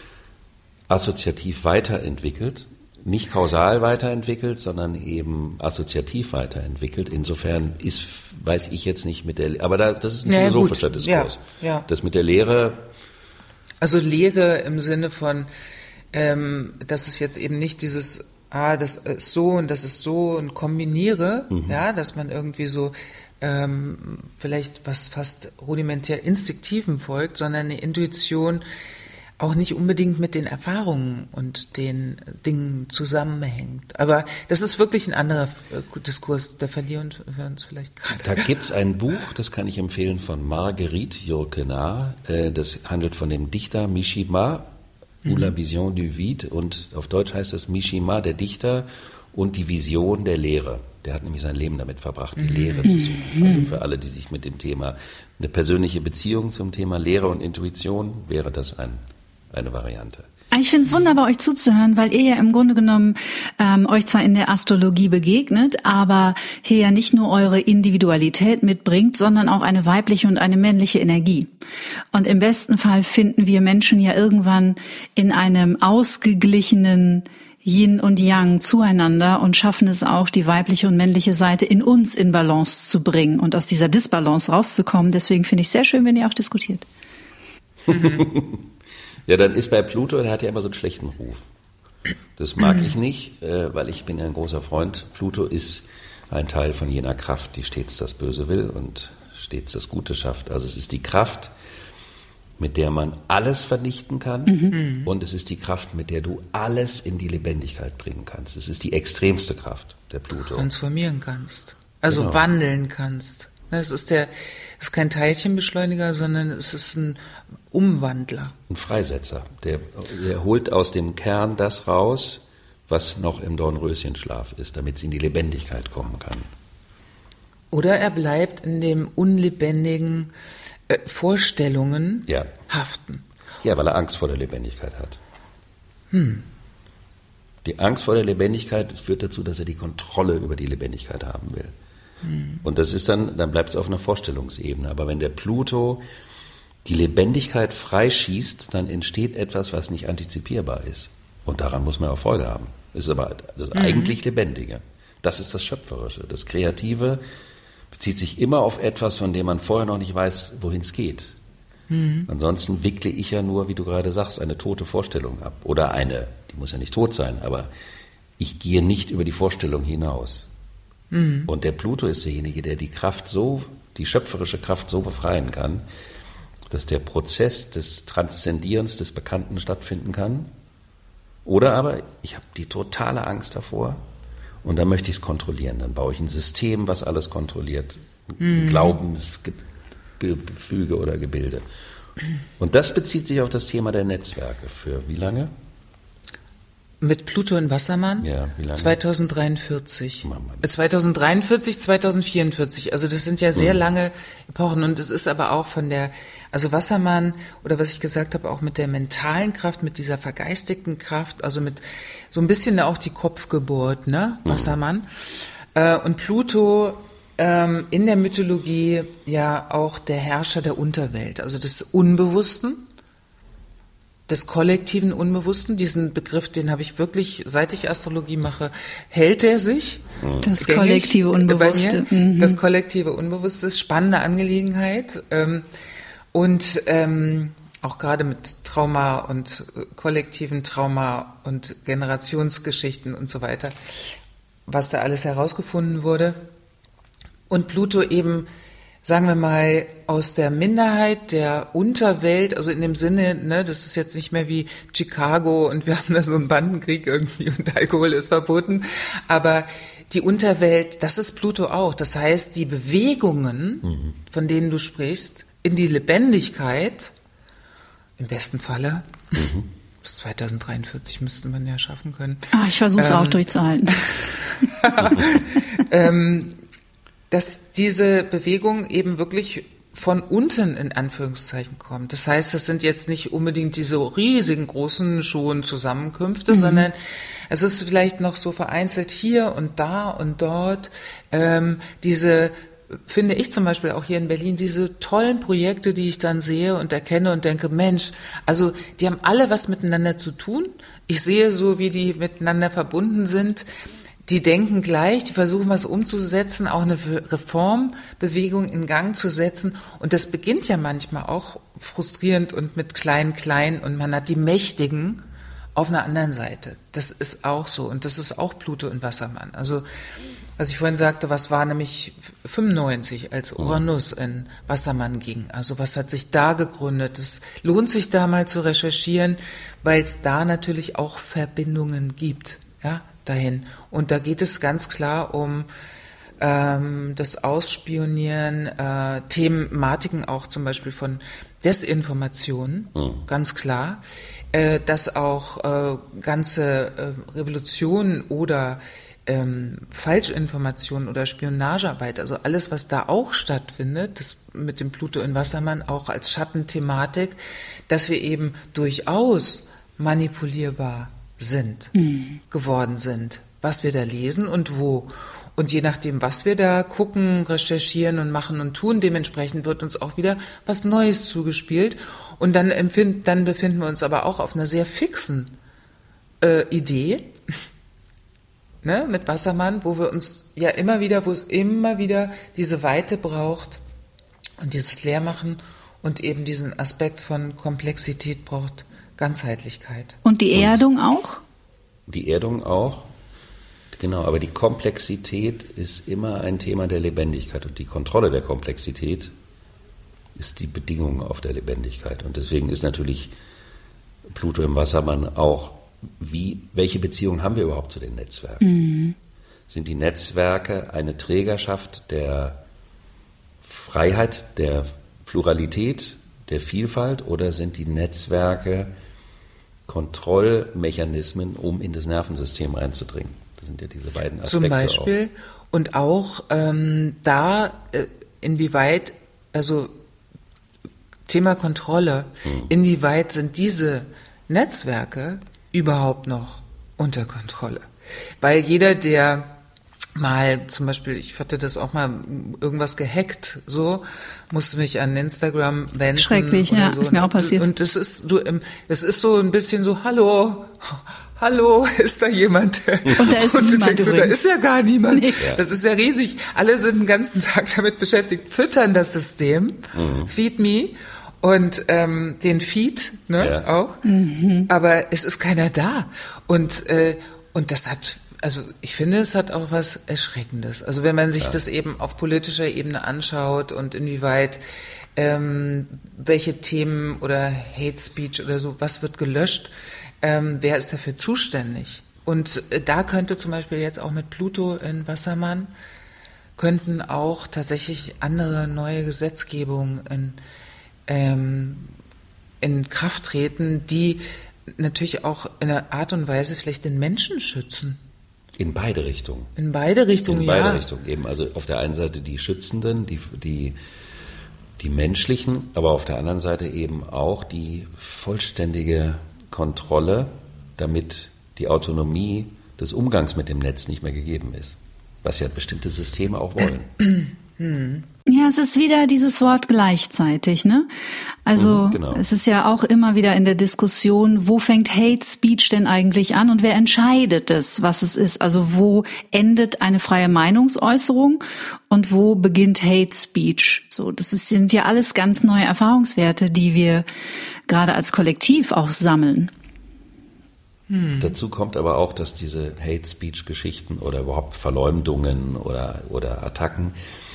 assoziativ weiterentwickelt. Nicht kausal weiterentwickelt, sondern eben assoziativ weiterentwickelt. Insofern ist, weiß ich jetzt nicht mit der, aber da, das ist ein ja, philosophischer gut. Diskurs. Ja, ja. Das mit der Lehre. Also Lehre im Sinne von, ähm, dass es jetzt eben nicht dieses, ah, das ist so und das ist so und kombiniere, mhm. ja, dass man irgendwie so ähm, vielleicht was fast rudimentär Instinktivem folgt, sondern eine Intuition, auch nicht unbedingt mit den Erfahrungen und den Dingen zusammenhängt. Aber das ist wirklich ein anderer Diskurs, da verlieren wir uns vielleicht gerade. Da gibt's ein Buch, das kann ich empfehlen, von Marguerite Yourcenar. Das handelt von dem Dichter Mishima, mhm. ou la vision du vide, und auf Deutsch heißt es Mishima, der Dichter, und die Vision der Lehre. Der hat nämlich sein Leben damit verbracht, die mhm. Lehre zu suchen. Also für alle, die sich mit dem Thema, eine persönliche Beziehung zum Thema Lehre und Intuition, wäre das ein eine Variante. Ich finde es wunderbar, euch zuzuhören, weil ihr ja im Grunde genommen ähm, euch zwar in der Astrologie begegnet, aber hier ja nicht nur eure Individualität mitbringt, sondern auch eine weibliche und eine männliche Energie. Und im besten Fall finden wir Menschen ja irgendwann in einem ausgeglichenen Yin und Yang zueinander und schaffen es auch, die weibliche und männliche Seite in uns in Balance zu bringen und aus dieser Disbalance rauszukommen. Deswegen finde ich es sehr schön, wenn ihr auch diskutiert. Ja, dann ist bei Pluto, der hat ja immer so einen schlechten Ruf. Das mag ich nicht, weil ich bin ja ein großer Freund. Pluto ist ein Teil von jener Kraft, die stets das Böse will und stets das Gute schafft. Also es ist die Kraft, mit der man alles vernichten kann, mhm. und es ist die Kraft, mit der du alles in die Lebendigkeit bringen kannst. Es ist die extremste Kraft, der Pluto. Transformieren kannst, also genau. wandeln kannst. Es ist der, es ist kein Teilchenbeschleuniger, sondern es ist ein Umwandler. Ein Freisetzer. Der, der holt aus dem Kern das raus, was noch im Dornröschenschlaf ist, damit es in die Lebendigkeit kommen kann. Oder er bleibt in dem unlebendigen äh, Vorstellungen ja. haften. Ja, weil er Angst vor der Lebendigkeit hat. Hm. Die Angst vor der Lebendigkeit führt dazu, dass er die Kontrolle über die Lebendigkeit haben will. Hm. Und das ist dann, dann bleibt es auf einer Vorstellungsebene. Aber wenn der Pluto die Lebendigkeit freischießt, dann entsteht etwas, was nicht antizipierbar ist. Und daran muss man auch Freude haben. Das ist aber das mhm. eigentlich Lebendige. Das ist das Schöpferische. Das Kreative bezieht sich immer auf etwas, von dem man vorher noch nicht weiß, wohin es geht. Mhm. Ansonsten wickle ich ja nur, wie du gerade sagst, eine tote Vorstellung ab. Oder eine, die muss ja nicht tot sein, aber ich gehe nicht über die Vorstellung hinaus. Mhm. Und der Pluto ist derjenige, der die Kraft so, die schöpferische Kraft so befreien kann, dass der Prozess des Transzendierens des Bekannten stattfinden kann. Oder aber, ich habe die totale Angst davor und dann möchte ich es kontrollieren. Dann baue ich ein System, was alles kontrolliert. Mhm. Glaubensgefüge oder Gebilde. Und das bezieht sich auf das Thema der Netzwerke. Für wie lange? Mit Pluto in Wassermann? Ja, wie lange? zweitausenddreiundvierzig. Mama. zweitausenddreiundvierzig, zweitausendvierundvierzig. Also das sind ja sehr mhm. lange Epochen. Und es ist aber auch von der, also Wassermann, oder was ich gesagt habe, auch mit der mentalen Kraft, mit dieser vergeistigten Kraft, also mit so ein bisschen auch die Kopfgeburt, ne, Wassermann. Mhm. Und Pluto ähm, in der Mythologie ja auch der Herrscher der Unterwelt, also des Unbewussten, des kollektiven Unbewussten. Diesen Begriff, den habe ich wirklich, seit ich Astrologie mache, hält er sich. Das kollektive Unbewusste. Mhm. Das kollektive Unbewusste ist spannende Angelegenheit. Und ähm, auch gerade mit Trauma und kollektiven Trauma und Generationsgeschichten und so weiter, was da alles herausgefunden wurde. Und Pluto eben, sagen wir mal, aus der Minderheit, der Unterwelt, also in dem Sinne, ne, das ist jetzt nicht mehr wie Chicago und wir haben da so einen Bandenkrieg irgendwie und Alkohol ist verboten, aber die Unterwelt, das ist Pluto auch. Das heißt, die Bewegungen, mhm. von denen du sprichst, in die Lebendigkeit, im besten Falle, mhm. bis zweitausenddreiundvierzig müssten wir ja schaffen können. Ah, ich versuche es ähm, auch durchzuhalten. ähm, dass diese Bewegung eben wirklich von unten in Anführungszeichen kommt. Das heißt, das sind jetzt nicht unbedingt diese riesigen großen schon Zusammenkünfte, mhm. sondern es ist vielleicht noch so vereinzelt hier und da und dort ähm, diese, finde ich zum Beispiel auch hier in Berlin, diese tollen Projekte, die ich dann sehe und erkenne und denke, Mensch, also die haben alle was miteinander zu tun. Ich sehe so, wie die miteinander verbunden sind. Die denken gleich, die versuchen was umzusetzen, auch eine Reformbewegung in Gang zu setzen. Und das beginnt ja manchmal auch frustrierend und mit klein, klein. Und man hat die Mächtigen auf einer anderen Seite. Das ist auch so. Und das ist auch Pluto in Wassermann. Also, was ich vorhin sagte, was war nämlich fünfundneunzig, als Uranus in Wassermann ging? Also, was hat sich da gegründet? Es lohnt sich da mal zu recherchieren, weil es da natürlich auch Verbindungen gibt, ja, dahin. Und da geht es ganz klar um ähm, das Ausspionieren, äh, Thematiken auch zum Beispiel von Desinformation, mhm. ganz klar, äh, dass auch äh, ganze äh, Revolutionen oder ähm, Falschinformationen oder Spionagearbeit, also alles, was da auch stattfindet, das mit dem Pluto in Wassermann auch als Schattenthematik, dass wir eben durchaus manipulierbar sind, mhm. geworden sind, was wir da lesen und wo. Und je nachdem, was wir da gucken, recherchieren und machen und tun, dementsprechend wird uns auch wieder was Neues zugespielt. Und dann, empfinden, dann befinden wir uns aber auch auf einer sehr fixen äh, Idee, ne, mit Wassermann, wo wir uns ja immer wieder, wo es immer wieder diese Weite braucht und dieses Leermachen und eben diesen Aspekt von Komplexität braucht, Ganzheitlichkeit. Und die Erdung und auch? Die Erdung auch, genau, aber die Komplexität ist immer ein Thema der Lebendigkeit und die Kontrolle der Komplexität ist die Bedingung auf der Lebendigkeit. Und deswegen ist natürlich Pluto im Wassermann auch, wie, welche Beziehung haben wir überhaupt zu den Netzwerken? Mhm. Sind die Netzwerke eine Trägerschaft der Freiheit, der Pluralität, der Vielfalt oder sind die Netzwerke Kontrollmechanismen, um in das Nervensystem reinzudringen? Das sind ja diese beiden Aspekte. Zum Beispiel auch. Und auch ähm, da, äh, inwieweit, also Thema Kontrolle, hm. inwieweit sind diese Netzwerke überhaupt noch unter Kontrolle? Weil jeder, der mal zum Beispiel, ich hatte das auch mal irgendwas gehackt, so, musste mich an Instagram wenden. Schrecklich, ja, so. Ist mir auch passiert. Und das ist, du, das ist so ein bisschen so, hallo, hallo, ist da jemand? Und da ist und niemand du denkst, so, da ist ja gar niemand. Nee. Ja. Das ist ja riesig. Alle sind den ganzen Tag damit beschäftigt, füttern das System, mhm. Feed Me. Und ähm, den Feed, ne, ja. auch. Mhm. Aber es ist keiner da. Und, äh, und das hat, also ich finde, es hat auch was Erschreckendes. Also wenn man sich ja. das eben auf politischer Ebene anschaut und inwieweit ähm, welche Themen oder Hate Speech oder so, was wird gelöscht, ähm, wer ist dafür zuständig? Und äh, da könnte zum Beispiel jetzt auch mit Pluto in Wassermann, könnten auch tatsächlich andere neue Gesetzgebungen in, ähm, in Kraft treten, die natürlich auch in einer Art und Weise vielleicht den Menschen schützen. In beide Richtungen. In beide Richtungen, In beide ja. Richtungen eben. Also auf der einen Seite die Schützenden, die, die, die menschlichen, aber auf der anderen Seite eben auch die vollständige Kontrolle, damit die Autonomie des Umgangs mit dem Netz nicht mehr gegeben ist. Was ja bestimmte Systeme auch wollen. Ja, es ist wieder dieses Wort gleichzeitig, ne? Also, Mhm, genau. Es ist ja auch immer wieder in der Diskussion, wo fängt Hate Speech denn eigentlich an und wer entscheidet es, was es ist? Also, wo endet eine freie Meinungsäußerung und wo beginnt Hate Speech? So, das ist, sind ja alles ganz neue Erfahrungswerte, die wir gerade als Kollektiv auch sammeln. Hm. Dazu kommt aber auch, dass diese Hate-Speech-Geschichten oder überhaupt Verleumdungen oder, oder Attacken,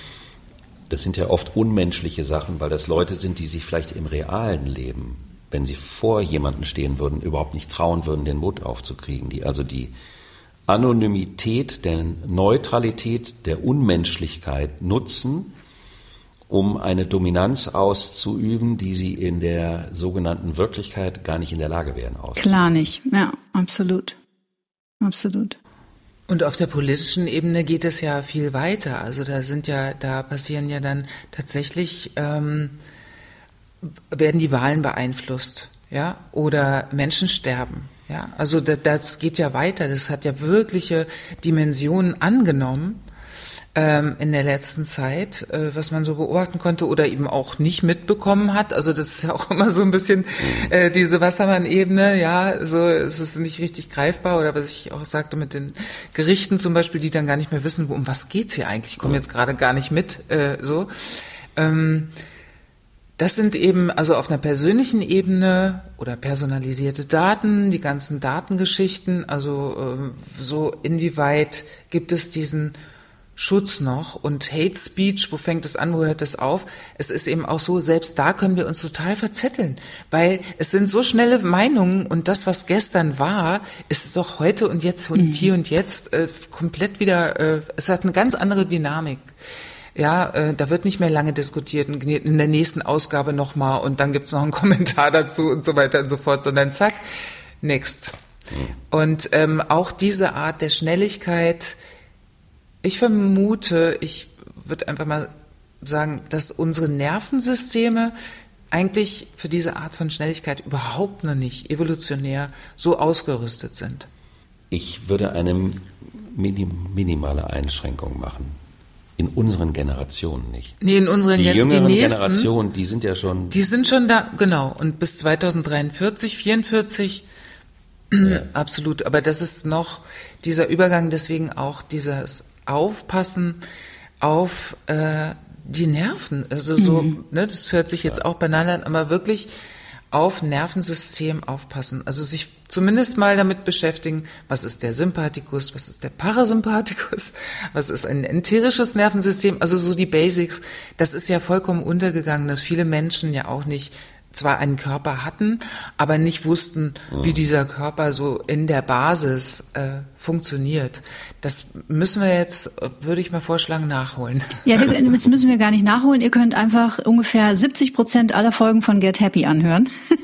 das sind ja oft unmenschliche Sachen, weil das Leute sind, die sich vielleicht im realen Leben, wenn sie vor jemanden stehen würden, überhaupt nicht trauen würden, den Mund aufzukriegen. Die also die Anonymität, der Neutralität, der Unmenschlichkeit nutzen, um eine Dominanz auszuüben, die sie in der sogenannten Wirklichkeit gar nicht in der Lage wären auszuüben. Klar nicht, ja, absolut, absolut. Und auf der politischen Ebene geht es ja viel weiter. Also da sind ja, da passieren ja dann tatsächlich, ähm, werden die Wahlen beeinflusst, ja, oder Menschen sterben, ja. Also das, das geht ja weiter. Das hat ja wirkliche Dimensionen angenommen ähm, in der letzten Zeit, äh, was man so beobachten konnte oder eben auch nicht mitbekommen hat. Also das ist ja auch immer so ein bisschen äh, diese Wassermann-Ebene, ja, so es ist nicht richtig greifbar oder was ich auch sagte mit den Gerichten zum Beispiel, die dann gar nicht mehr wissen, wo, um was geht's hier eigentlich? Ich komme jetzt gerade gar nicht mit, äh, so. Ähm, Das sind eben also auf einer persönlichen Ebene oder personalisierte Daten, die ganzen Datengeschichten, also äh, so inwieweit gibt es diesen Schutz noch und Hate Speech, wo fängt es an, wo hört es auf? Es ist eben auch so, selbst da können wir uns total verzetteln, weil es sind so schnelle Meinungen und das, was gestern war, ist doch heute und jetzt und hier und jetzt äh, komplett wieder, äh, es hat eine ganz andere Dynamik. Ja, äh, da wird nicht mehr lange diskutiert, in der nächsten Ausgabe nochmal und dann gibt's noch einen Kommentar dazu und so weiter und so fort, sondern zack, next. Und ähm, auch diese Art der Schnelligkeit, ich vermute, ich würde einfach mal sagen, dass unsere Nervensysteme eigentlich für diese Art von Schnelligkeit überhaupt noch nicht evolutionär so ausgerüstet sind. Ich würde eine minim- minimale Einschränkung machen. In unseren Generationen nicht. Nee, in unseren die Gen- jüngeren die nächsten, Generationen, die sind ja schon... Die sind schon da, genau. Und bis zweitausenddreiundvierzig, vierundvierzig, ja. Absolut. Aber das ist noch dieser Übergang, deswegen auch dieses Aufpassen auf äh, die Nerven. Also so, mhm. ne, das hört sich jetzt auch banal an, aber wirklich auf Nervensystem aufpassen. Also sich zumindest mal damit beschäftigen, was ist der Sympathikus, was ist der Parasympathikus, was ist ein enterisches Nervensystem, also so die Basics. Das ist ja vollkommen untergegangen, dass viele Menschen ja auch nicht zwar einen Körper hatten, aber nicht wussten, mhm. wie dieser Körper so in der Basis äh, funktioniert. Das müssen wir jetzt, würde ich mal vorschlagen, nachholen. Ja, das müssen wir gar nicht nachholen. Ihr könnt einfach ungefähr siebzig Prozent aller Folgen von Get Happy anhören.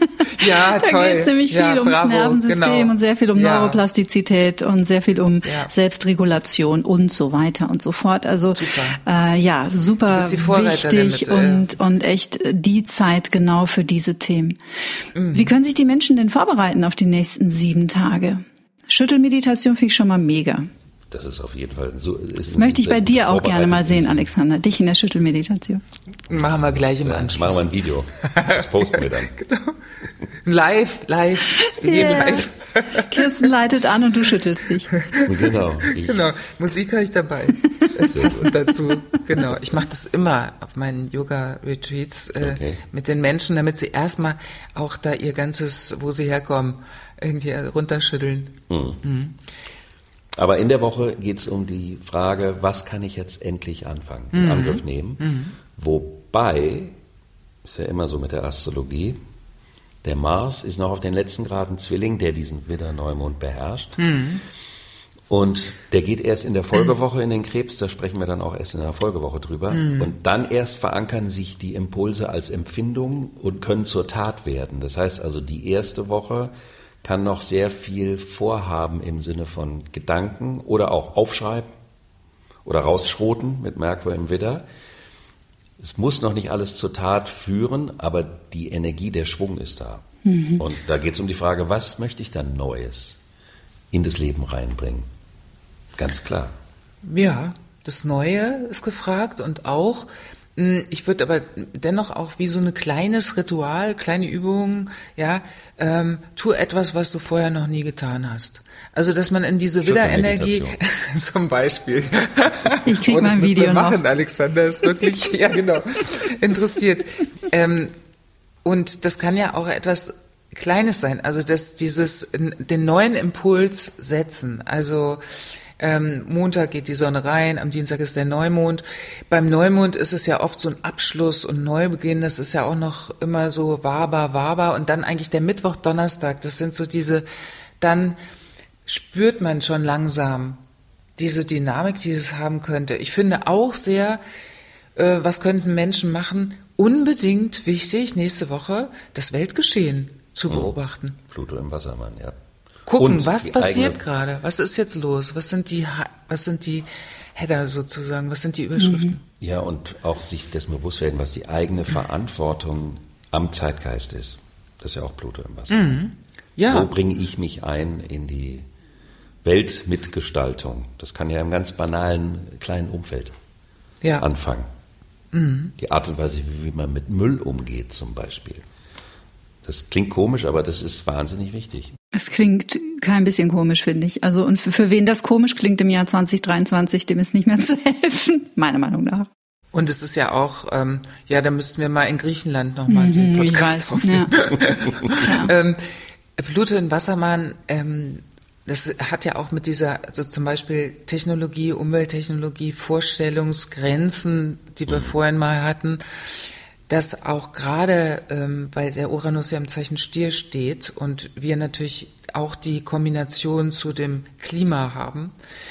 Ja, da toll. Da geht es nämlich viel ja, ums bravo, Nervensystem genau. und sehr viel um ja. Neuroplastizität und sehr viel um ja. Selbstregulation und so weiter und so fort. Also super. Äh, ja, super wichtig mit, und, äh, und echt die Zeit genau für diese Themen. Mhm. Wie können sich die Menschen denn vorbereiten auf die nächsten sieben Tage? Schüttelmeditation finde ich schon mal mega. Das ist auf jeden Fall so. Ist das möchte ich bei dir auch gerne mal sehen, Alexander. Dich in der Schüttelmeditation. Machen wir gleich im Anschluss. Machen wir ein Video. Das posten wir dann. Genau. Live, live. Wir yeah. gehen live. Kirsten leitet an und du schüttelst dich. Genau. Ich genau. Musik habe ich dabei. Passend dazu. Genau. Ich mache das immer auf meinen Yoga-Retreats äh, okay. mit den Menschen, damit sie erstmal auch da ihr ganzes, wo sie herkommen, irgendwie runterschütteln. Mhm. Mhm. Aber in der Woche geht es um die Frage, was kann ich jetzt endlich anfangen, in mhm. Angriff nehmen? Mhm. Wobei, ist ja immer so mit der Astrologie, der Mars ist noch auf den letzten Graden Zwilling, der diesen Widder-Neumond beherrscht. Mhm. Und der geht erst in der Folgewoche in den Krebs, da sprechen wir dann auch erst in der Folgewoche drüber. Mhm. Und dann erst verankern sich die Impulse als Empfindung und können zur Tat werden. Das heißt also, die erste Woche kann noch sehr viel vorhaben im Sinne von Gedanken oder auch aufschreiben oder rausschroten mit Merkur im Widder. Es muss noch nicht alles zur Tat führen, aber die Energie, der Schwung ist da. Mhm. Und da geht es um die Frage, was möchte ich dann Neues in das Leben reinbringen? Ganz klar. Ja, das Neue ist gefragt und auch, ich würde aber dennoch auch wie so ein kleines Ritual, kleine Übung, ja, ähm, tu etwas, was du vorher noch nie getan hast. Also, dass man in diese Widderenergie, zum Beispiel. Ich krieg oh, mein Video wir machen, noch. Alexander ist wirklich, ja genau, interessiert. Ähm, und das kann ja auch etwas Kleines sein. Also, dass dieses, den neuen Impuls setzen. Also, Ähm, Montag geht die Sonne rein, am Dienstag ist der Neumond. Beim Neumond ist es ja oft so ein Abschluss und Neubeginn, das ist ja auch noch immer so waber, waber. Und dann eigentlich der Mittwoch, Donnerstag, das sind so diese, dann spürt man schon langsam diese Dynamik, die es haben könnte. Ich finde auch sehr, äh, was könnten Menschen machen, unbedingt wichtig, nächste Woche das Weltgeschehen zu beobachten. Mhm. Pluto im Wassermann, ja. Gucken, und was passiert gerade? Was ist jetzt los? Was sind die, was sind die Header sozusagen? Was sind die Überschriften? Ja, und auch sich dessen bewusst werden, was die eigene Verantwortung am Zeitgeist ist. Das ist ja auch Pluto im Wasser. Mhm. Ja. Wo bringe ich mich ein in die Weltmitgestaltung? Das kann ja im ganz banalen kleinen Umfeld ja. anfangen. Mhm. Die Art und Weise, wie man mit Müll umgeht zum Beispiel. Das klingt komisch, aber das ist wahnsinnig wichtig. Es klingt kein bisschen komisch, finde ich. Also und für, für wen das komisch klingt im Jahr zwanzig dreiundzwanzig, dem ist nicht mehr zu helfen, meiner Meinung nach. Und es ist ja auch, ähm, ja, da müssten wir mal in Griechenland nochmal mhm, den Podcast aufnehmen. Ja. ähm, Pluto in Wassermann, ähm, das hat ja auch mit dieser, also zum Beispiel Technologie, Umwelttechnologie, Vorstellungsgrenzen, die wir mhm. vorhin mal hatten, dass auch gerade, ähm, weil der Uranus ja im Zeichen Stier steht und wir natürlich auch die Kombination zu dem Klima haben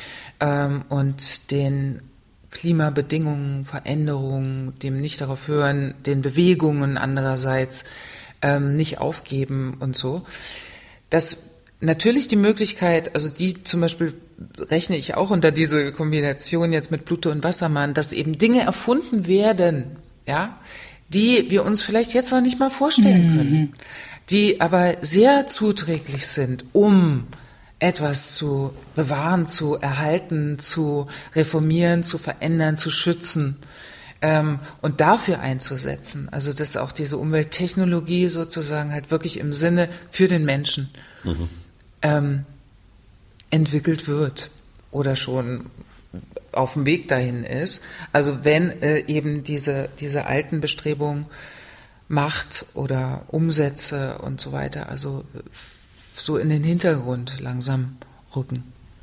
ähm, und den Klimabedingungen, Veränderungen, dem nicht darauf hören, den Bewegungen andererseits ähm, nicht aufgeben und so, dass natürlich die Möglichkeit, also die zum Beispiel rechne ich auch unter diese Kombination jetzt mit Pluto und Wassermann, dass eben Dinge erfunden werden, ja, die wir uns vielleicht jetzt noch nicht mal vorstellen mhm. können, die aber sehr zuträglich sind, um etwas zu bewahren, zu erhalten, zu reformieren, zu verändern, zu schützen ähm, und dafür einzusetzen. Also dass auch diese Umwelttechnologie sozusagen halt wirklich im Sinne für den Menschen mhm. ähm, entwickelt wird oder schon auf dem Weg dahin ist. Also wenn äh, eben diese, diese alten Bestrebungen, Macht oder Umsätze und so weiter, also so in den Hintergrund langsam rücken.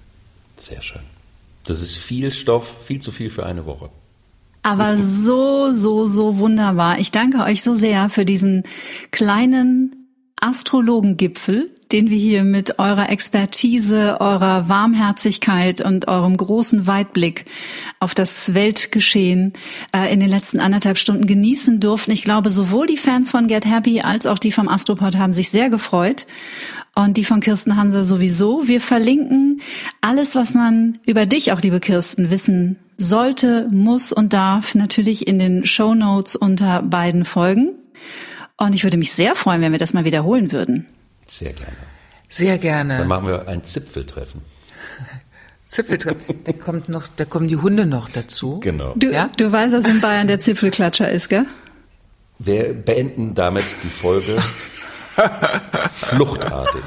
Sehr schön. Das ist viel Stoff, viel zu viel für eine Woche. Aber so, so, so wunderbar. Ich danke euch so sehr für diesen kleinen Astrologengipfel, den wir hier mit eurer Expertise, eurer Warmherzigkeit und eurem großen Weitblick auf das Weltgeschehen äh, in den letzten anderthalb Stunden genießen durften. Ich glaube, sowohl die Fans von Get Happy als auch die vom Astropod haben sich sehr gefreut. Und die von Kirsten Hanse sowieso. Wir verlinken alles, was man über dich, auch liebe Kirsten, wissen sollte, muss und darf, natürlich in den Shownotes unter beiden Folgen. Und ich würde mich sehr freuen, wenn wir das mal wiederholen würden. Sehr gerne. Sehr gerne. Dann machen wir ein Zipfeltreffen. Zipfeltreffen. Da kommt noch, da kommen die Hunde noch dazu. Genau. Du, ja? du weißt, was in Bayern der Zipfelklatscher ist, gell? Wir beenden damit die Folge fluchtartig.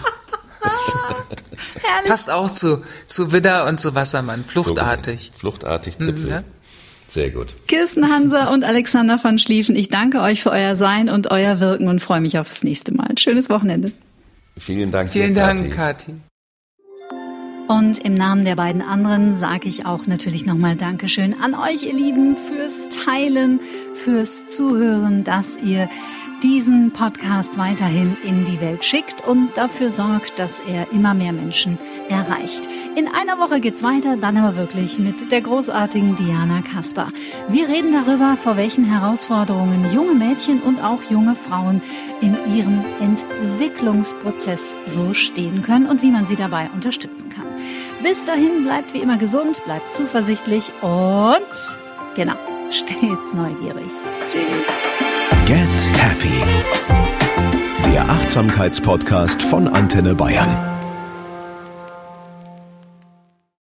Passt auch zu, zu Widder und zu Wassermann. Fluchtartig. So Fluchtartig, Zipfel. Mhm, ja? Sehr gut. Kirsten Hanse und Alexander van Schlieffen, ich danke euch für euer Sein und euer Wirken und freue mich aufs nächste Mal. Schönes Wochenende. Vielen Dank. Vielen Dank, Kathi. Und im Namen der beiden anderen sage ich auch natürlich nochmal Dankeschön an euch, ihr Lieben, fürs Teilen, fürs Zuhören, dass ihr diesen Podcast weiterhin in die Welt schickt und dafür sorgt, dass er immer mehr Menschen erreicht. In einer Woche geht's weiter, dann aber wirklich mit der großartigen Diana Kasper. Wir reden darüber, vor welchen Herausforderungen junge Mädchen und auch junge Frauen in ihrem Entwicklungsprozess so stehen können und wie man sie dabei unterstützen kann. Bis dahin bleibt wie immer gesund, bleibt zuversichtlich und genau, stets neugierig. Tschüss. Get Happy. Der Achtsamkeitspodcast von Antenne Bayern.